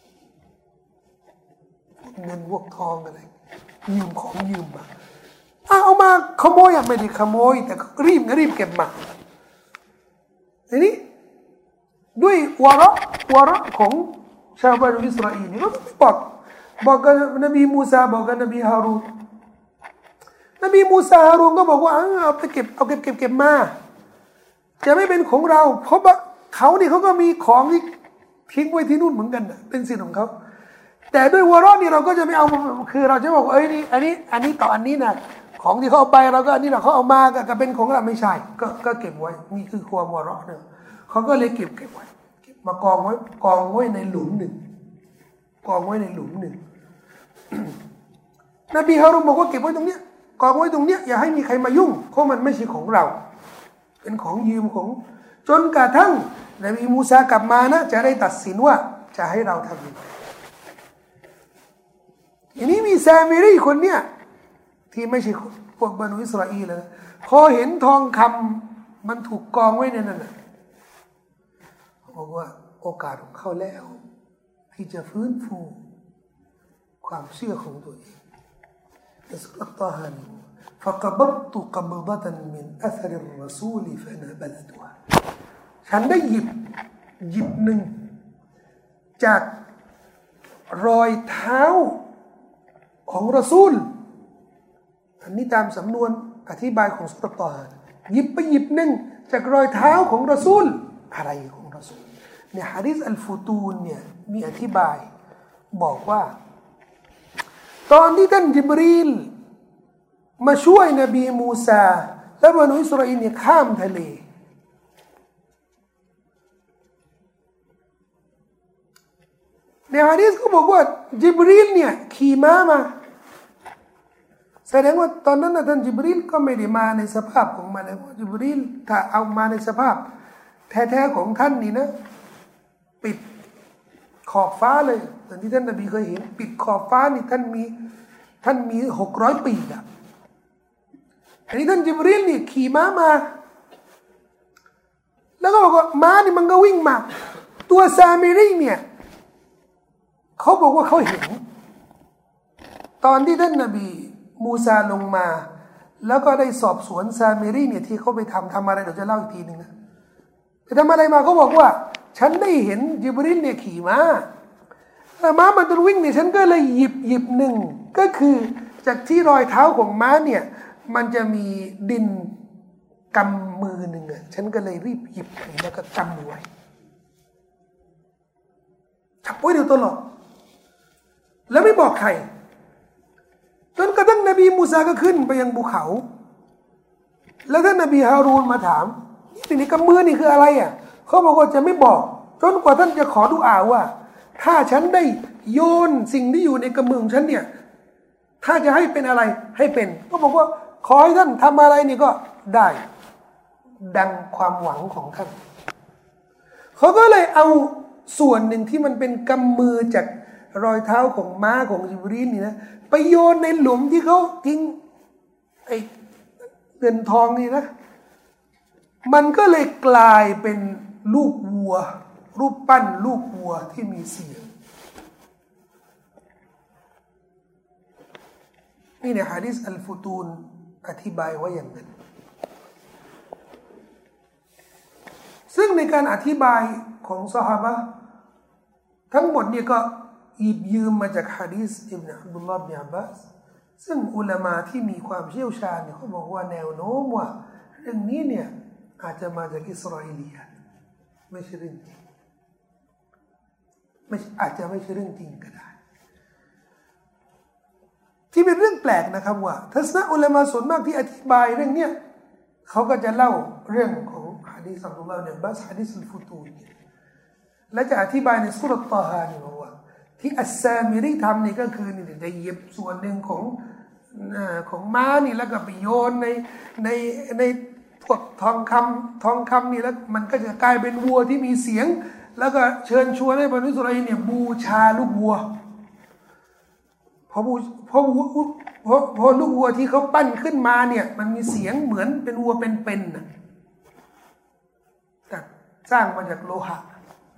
เงินพวกทองอะไรยืมของยืมมาเอามาขโมยไม่ได้ขโมยแต่รีบเก็บมาทีนี้ด้วยวาระของชาวบานูอิสราเอลนี่ก็ไม่บอกกับนบีมูซาบอกกับนบีฮารูนนบีมูซาฮารูนก็บอกว่าเอาไปเก็บมาจะไม่เป็นของเราเพราะว่าเขานี่เขาก็มีของที่ทิ้งไว้ที่นู่นเหมือนกันนะเป็นสิทธิ์ของเขาแต่ด้วยวาระนี่เราก็จะไม่เอาคือเราจะบอกเอ้ยนี่อันนี้ต่ออันนี้นะของที่เขาเอาไปเราก็อันนี้นะเขาเอามาก็เป็นของเราไม่ใช่ก็เก็บไว้นี่คือความวาระเนี่ยเขาก็เลยเก็บไว้มากองไว้ในหลุมหนึ่งนบีฮารูนบอกว่าเก็บไว้ตรงเนี้ยกองไว้ตรงเนี้ยอย่าให้มีใครมายุ่งเพราะมันไม่ใช่ของเราเป็นของยืมของจนกระทั่งนบีมูซากลับมานะจะได้ตัดสินว่าจะให้เราทำยังไงทีนี้มีซามิรีคนเนี้ยที่ไม่ใช่พวกบานูอิสราเอลนะพอเห็นทองคำมันถูกกองไว้ในนั้นนะบอกว่าโอกาสของเขาแล้วที่จะฟื้นฟูความเชื่อของตัวเองสุลต่านفقبضت قبضة من أثر الرسول فنبذتها ฉันได้หยิบหนึ่งจากรอยเท้าของรอซูลอันนี้ตามสำนวนอธิบายของสุลต่านหยิบหนึ่งจากรอยเท้าของรอซูลอะไรของรอซูลในหะดีษอัลฟุตูนเนี่ยมีอธิบายบอกว่าตอนที่ท่านญิบรีลมาช่วยนบีมูซาและบรรดาอิสราเอลเนี่ยข้ามทะเลในหะดีษก็บอกว่าญิบรีลเนี่ยขี่ม้ามาแสดงว่าตอนนั้นท่านญิบรีลก็ไม่ได้มาในสภาพของมันแล้วญิบรีลถ้าเอามาในสภาพแท้ๆของท่านนี่นะปิดขอบฟ้าเลยเหมือนที่ท่านนบีเคยเห็นปิดขอบฟ้านี่ท่านมี600 ปีอ่ะอันนี้ท่านญิบรีลนี่ขี่ม้ามาแล้วก็บอกว่าม้านี่มันก็วิ่งมาตัวซามิรีเนี่ยเขาบอกว่าเขาเห็นตอนที่ท่านนบีมูซาลงมาแล้วก็ได้สอบสวนซามิรีเนี่ยที่เขาไปทำอะไรเดี๋ยวจะเล่าอีกทีนึงนะไปทำอะไรมาเขาบอกว่าฉันได้เห็นญิบรีลเนี่ยขี่ม้าแต่ม้ามันต้องวิ่งเนี่ยฉันก็เลยหยิบหนึ่งก็คือจากที่รอยเท้าของม้าเนี่ยมันจะมีดินกำมือหนึ่งอ่ะฉันก็เลยรีบหยิบไปแล้วก็กำไว้จับไว้เดี๋ยวตลอดแล้วไม่บอกใครจนกระทั่งนบีมูซาก็ขึ้นไปยังภูเขาแล้วท่านนบีฮารูนมาถามนี่กำมือนี่คืออะไรอ่ะเขาบอกว่าจะไม่บอกจนกว่าท่านจะขอดุอาว่าถ้าฉันได้โยนสิ่งที่อยู่ในกำมือของฉันเนี่ยถ้าจะให้เป็นอะไรให้เป็นก็บอกว่าขอให้ท่านทำอะไรนี่ก็ได้ดังความหวังของท่านเขาก็เลยเอาส่วนหนึ่งที่มันเป็นกำมือจากรอยเท้าของม้าของญิบรีลนี่นะไปโยนในหลุมที่เขาทิ้งไอ้เงินทองนี่นะมันก็เลยกลายเป็นลูกวัวรูปปั้นลูกวัวที่มีเสียงนี่ในหะดีษอัลฟุตูนอธิบายไว้อย่างนั้นซึ่งในการอธิบายของซอฮาบะห์ทั้งหมดเนี่ยก็หยิบยืมมาจากหะดีษอิบนุอับดุลลอฮ์บินอับบาสซึ่งอุลามะที่มีความเชี่ยวชาญเนี่ยเขาบอกว่าแนวโน้มว่าเรื่องนี้เนี่ยอาจจะมาจากอิสราเอลียไม่ใช่เรื่องจริงอาจจะไม่ใช่เรื่องจริงก็ได้ที่เป็นเรื่องแปลกนะครับว่าทัศนะอุลามะส่วนมากที่อธิบายเรื่องเนี้ยเขาก็จะเล่าเรื่องของหะดีษอับดุลลอฮ์บินอับบาสหะดีษอัลฟุตูนและจะอธิบายในสุรตอฮานี่บอกว่าที่อัสซามิรีทำนี่ก็คือนี่จะเย็บส่วนหนึ่งของม้านี่แล้วก็ไปโยนในพวกทองคำนี่แล้วมันก็จะกลายเป็นวัวที่มีเสียงแล้วก็เชิญชวนให้บรรดาอิสราเอลเนี่ยบูชาลูกวัวพอลูกวัวที่เขาปั้นขึ้นมาเนี่ยมันมีเสียงเหมือนเป็นวัวเป็นๆนะแต่สร้างมาจากโลหะ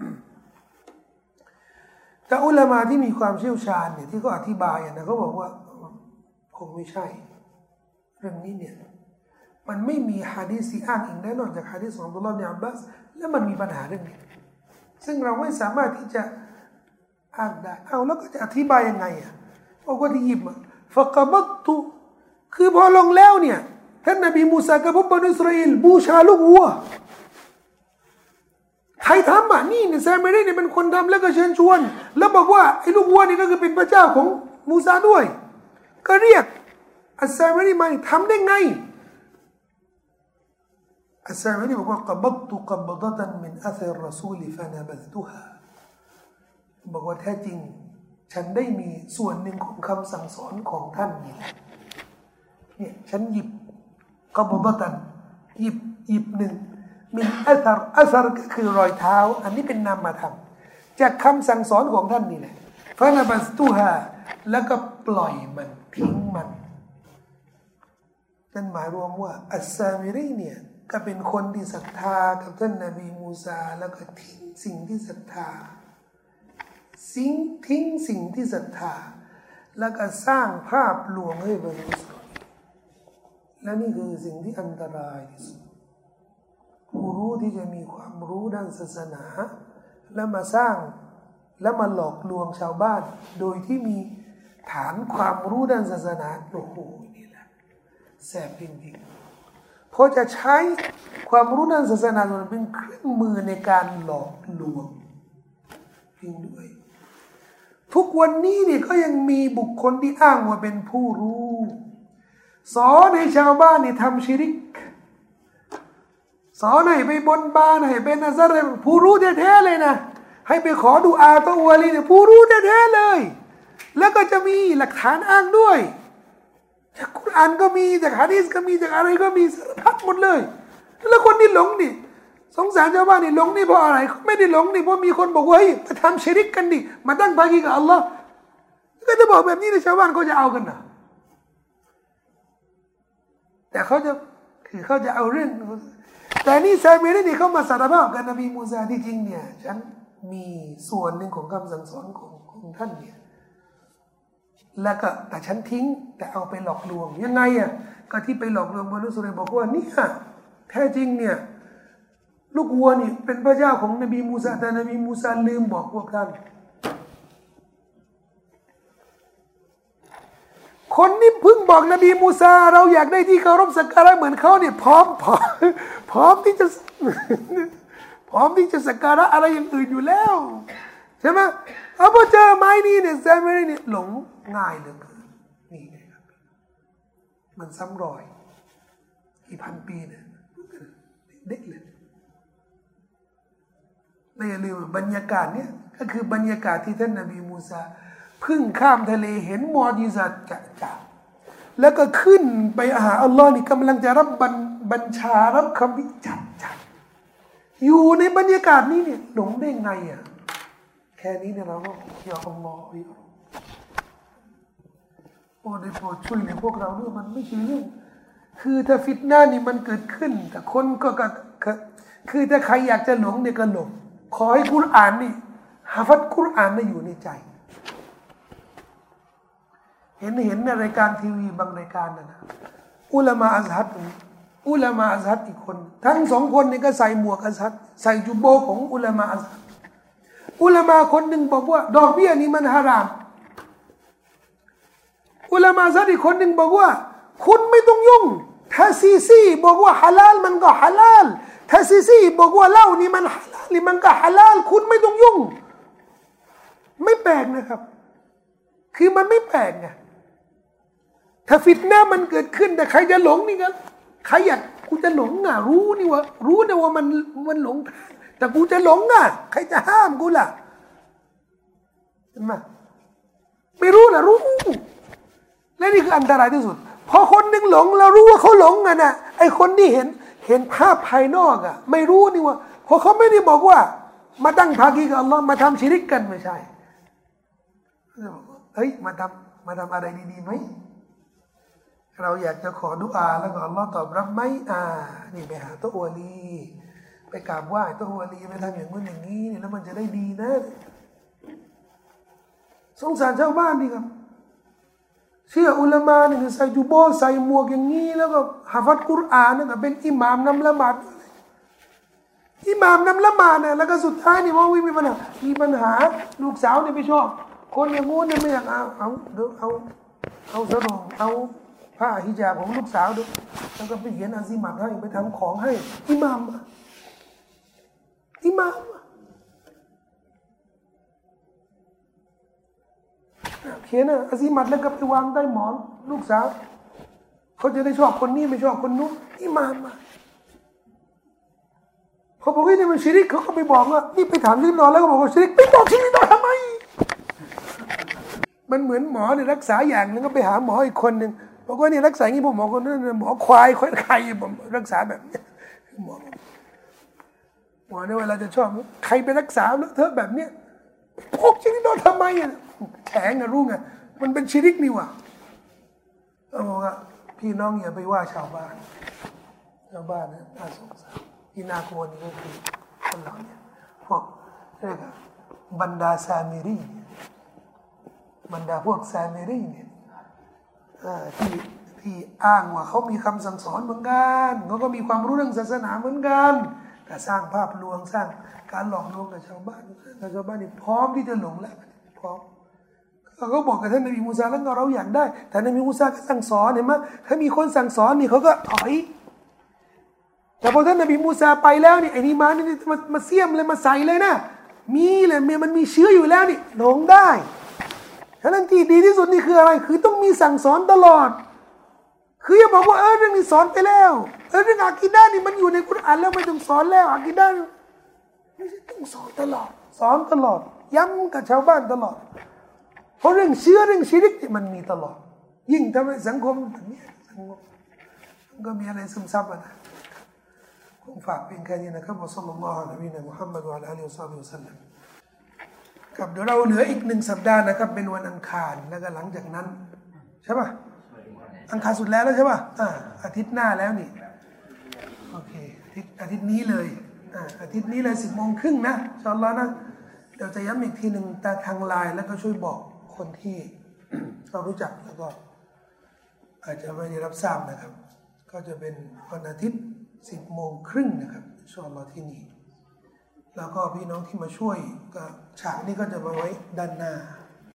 แต่อุลามะที่มีความเชี่ยวชาญเนี่ยที่เขาอธิบายนะเขาบอกว่าคงไม่ใช่เรื่องนี้เนี่ยมันไม่มีหะดีษที่อ้างอิงได้นอกจากหะดีษของอับดุลลอฮ์บินอับบาสและมันมีปัญหาเรื่องนี้ซึ่งเราไม่สามารถที่จะอ้างได้เอาแล้วก็จะอธิบายยังไงอ่ะบอกว่าที่หยิบมาฟะกะบัตตุคือพอลงแล้วเนี่ยท่านนบีมูซากับพวกบรรดาอิสราเอลบูชาลูกวัวใครทำอ่ะนี่เนี่ยซามิรีเนี่ยเป็นคนทำแล้วก็เชิญชวนแล้วบอกว่าไอ้ลูกวัวนี่ก็คือเป็นพระเจ้าของมูซาด้วยก็เรียกอัสซามิรีมาทำได้ไงอัสซามิรีบอกว่ากบัตตุกบดะตันมินอัธรรอซูลฟะนะบัซตุฮาบอกว่าแท้จริงฉันได้มีส่วนหนึ่งของคำสั่งสอนของท่านนี่เนี่ยฉันหยิบกบดะตันหยิบหนึ่งมินอัธรก็คือรอยเท้าอันนี้เป็นนามธรรมจากคำสั่งสอนของท่านนี่แหละฟะนะบัซตุฮาแล้วก็ปล่อยมันทิ้งมันนั่นหมายรวมว่าอัสซามิรีเนี่ยก็เป็นคนที่ศรัทธากับท่านนบีมูซาแล้วก็ทิ้งสิ่งที่ศรัทธาทิ้งสิ่งที่ศรัทธาแล้วก็สร้างภาพลวงให้บรรลุสุดและนี่คือสิ่งที่อันตรายที่สุดผู้รู้ที่จะมีความรู้ด้านศาสนาแล้วมาสร้างแล้วมาหลอกลวงชาวบ้านโดยที่มีฐานความรู้ด้านศาสนาโอ้โหนี่แหละแสบจริงๆเพราะจะใช้ความรู้ด้านศาสนาเป็นเครื่องมือในการหลอกลวงจริงด้วยทุกวันนี้เนี่ยก็ยังมีบุคคลที่อ้างว่าเป็นผู้รู้สอนให้ชาวบ้านนี่ทำชิริกสอนให้ไปบนบานให้เป็นนัซรผู้รู้แท้ๆเลยนะให้ไปขอดุอาต่อวะลีเนี่ยผู้รู้แท้ๆเลยแล้วก็จะมีหลักฐานอ้างด้วยจากกุรอานก็มีจากหะดีษก็มีจากอะไรก็มีสารพัดหมดเลยแล้วคนที่หลงนี่สงสารชาวบ้านนี่หลงนี่เพราะอะไรเขาไม่ได้หลงนี่เพราะมีคนบอกว่าเฮ้ยมาทำชิริกกันดิมาตั้งภาคีกับอัลลอฮ์ก็จะบอกแบบนี้ในชาวบ้านเขาจะเอากันนะแต่เขาจะเอาเรื่องแต่นี่ซามิรีนี่เขามาสารภาพกับนบีมูซาที่จริงเนี่ยฉันมีส่วนหนึ่งของคำสั่งสอนของท่านเนี่ยแล้วก็แต่ฉันทิ้งแต่เอาไปหลอกลวงยังไงอ่ะก็ที่ไปหลอกลวงบรรดาอิสราเอลบอกว่านี่แท้จริงเนี่ยลูกวัวนี่เป็นพระเจ้าของนบีมูซาแต่นบีมูซาลืมบอกพวกท่านคนนี่เพิ่งบอกนบีมูซาเราอยากได้ที่เคารพสักการะเหมือนเขาเนี่ยพร้อมที่จะสักการะอะไรอย่างอื่นอยู่แล้วใช่ไหมเอาพอเจอไม้นี้เนี่ยแซมไม่ได้เนี่ยหลงง่ายเหลือเกินนี่ไงครับมันซ้ำรอยกี่พันปีเนี่ยเด็กเลยไม่อย่าลืมบรรยากาศเนี่ยก็คือบรรยากาศที่ท่านนบีมูซาเพิ่งข้ามทะเลเห็นมอญิซาตจะแล้วก็ขึ้นไปหาอัลลอฮ์นี่กำลังจะรับบัญชารับคำวิจารณ์อยู่ในบรรยากาศนี้เนี่ยหลงได้ไงอ่ะแค่นี้เนี่ยเราก็ยอมมองโอ้ได้โปรดช่วยเหลือพวกเราด้วยมันไม่ใช่เรื่องคือถ้าฟิตนานี่มันเกิดขึ้นแต่คนก็คือถ้าใครอยากจะหลงเนี่ยก็หลงขอให้กุรอานนี่ฮาฟัดกุรอานน่ะอยู่ในใจเห็นในรายการทีวีบางรายการนะอุลามะอัซฮัดอีกคนทั้งสองคนนี่ก็ใส่หมวกอัซฮัดใส่จุบโบของอุลามะอัซฮัดอุลามะคนหนึ่งบอกว่าดอกเบี้ยนี่มันฮารามอุลามะอัซฮัดอีกคนหนึ่งบอกว่าคุณไม่ต้องยุ่งถ้าซีบอกว่าฮาลาลมันก็ฮาลาลถ้าซีบอกว่าเหล้านี่มันฮาลาลนี่มันก็ฮาลาลคุณไม่ต้องยุ่งไม่แปลกนะครับคือมันไม่แปลกไงถ้าฟิตนะมันเกิดขึ้นแต่ใครจะหลงนี่กันใครอยากกูจะหลงรู้นี่ว่ารู้นะว่ามันหลงแต่กูจะหลงอ่ะใครจะห้ามกูล่ะเห็นไหมไม่รู้นะรู้และนี่คืออันตรายที่สุดพอคนหนึ่งหลงเรารู้ว่าเขาหลงอ่ะนะไอคนที่เห็นภาพภายนอกอ่ะไม่รู้นี่ว่าเพราะเขาไม่ได้บอกว่ามาตั้งภาคีกับอัลลอฮ์มาทำชิริกกันไม่ใช่เฮ้ยมาทำอะไรดีๆไหมเราอยากจะขอดุอาแล้วก็อัลลอฮ์ตอบรับไหมนี่ไปหาตัววะลีไปกราบไหว้ตัววะลีไปทำอย่างนู้นอย่างนี้แล้วมันจะได้ดีนะสงสารชาวบ้านดีครับเชื่ออุลามาเนี่ยใส่จูโบใส่หมวกอย่างนี้แล้วก็ฮะฟัดกุรอานนะเป็นอิหม่ามนำละหมาดอิหม่ามนำละหมาดเนี่ยแล้วก็สุดท้ายนี่ว่ามีปัญหาลูกสาวเนี่ยไม่ชอบคนอย่างงู้นเนี่ยไม่อยากเอาสรงเอาผ้าฮิญาบของลูกสาวดูแล้วก็ไปเขียนอาซีมัดให้ไปทำของให้อิหม่ามเขียนอาซีมัดแล้วก็ไปวางใต้หมอนลูกสาวเขาจะได้ชอบคนนี้ไม่ชอบคนนู้นอิหม่ามเขาบอกว่านี่มันชิริกเขาก็ไปบอกว่านี่ไปถามที่นอนแล้วก็บอกว่าชิริกไปบอกชิริกทำไมมันเหมือนหมอเนี่ยรักษาอย่างนึงก็ไปหาหมออีกคนหนึ่งบอกว่านี่รักษาอย่างนี้ผมหมอคนนั้นหมอควายใครผมรักษาแบบนี้หมอเนี่ยเวลาจะชอบใครไปรักษาแล้วเธอแบบเนี้ยพกชิริกโดนทำไมแฉงนะรู้ไงมันเป็นชิริกนี่ว่ะเขาบอกว่าพี่น้องอย่าไปว่าชาวบ้านนะน่าสงสารที่น่ากลัวนี่ก็คือคนเราเนี่ยพวกเรียกบรรดาซามิรีบรรดาพวกซามิรีเนี่ยที่อ้างว่าเขามีคำสั่งสอนเหมือนกันเขาก็มีความรู้เรื่องศาสนาเหมือนกันแต่สร้างภาพลวงสร้างการหลอกลวงกับชาวบ้านนี่พร้อมที่จะหลงแล้วพร้อมเขาบอกกับท่านนบีมูซาแล้วเราอยากได้แต่นบีมูซาก็สั่งสอนเห็นไหมถ้ามีคนสั่งสอนนี่เขาก็ถอยแต่พอท่านนบีมูซาไปแล้วนี่ไอ้นี่นี่มาเสี่ยมเลยมาใส่เลยนะมีเลยมันมีเชื้ออยู่แล้วนี่หลงได้ฉะนั้นที่ดีที่สุดนี่คืออะไรคือต้องมีสั่งสอนตลอดคืออย่าบอกว่าเรื่องนี้สอนไปแล้วเรื่องอากีดะห์นี่มันอยู่ในกุรอานแล้วไม่ต้องสอนแล้วอากีดะห์ไม่ใช่ต้องสอนตลอดย้ำกับชาวบ้านตลอดเพราะเรื่องเชื่อเรื่องชิริกมันมีตลอดยิ่งทำให้สังคมแบบนี้มันก็มีอะไรซึมซับนะคงฝากเพียงแค่นี้นะครับอัสสลามุอะลัยฮิวะซัลลัมมุฮัมมัดวะอะลาอาลีฮิวะซัลลัมครับเดี๋ยวเราเหลืออีก1 สัปดาห์นะครับเป็นวันอังคารแล้วก็หลังจากนั้นใช่ป่ะอังคารสุดแล้วใช่ป่ะอาทิตย์หน้าแล้วนี่โอเคอาทิตย์นี้เลยอาทิตย์นี้เลย10:30นะอินชาอัลลอฮ์นะเดี๋ยวจะย้ำอีกทีหนึ่งทางไลน์แล้วก็ช่วยบอกคนที่เรารู้จักแล้วก็อาจจะไม่ได้รับทราบนะครับก็จะเป็นวันอาทิตย์10:30นะครับอินชาอัลลอฮ์ที่นี่แล้วก็พี่น้องที่มาช่วยก็ฉากนี้ก็จะมาไว้ด้านหน้า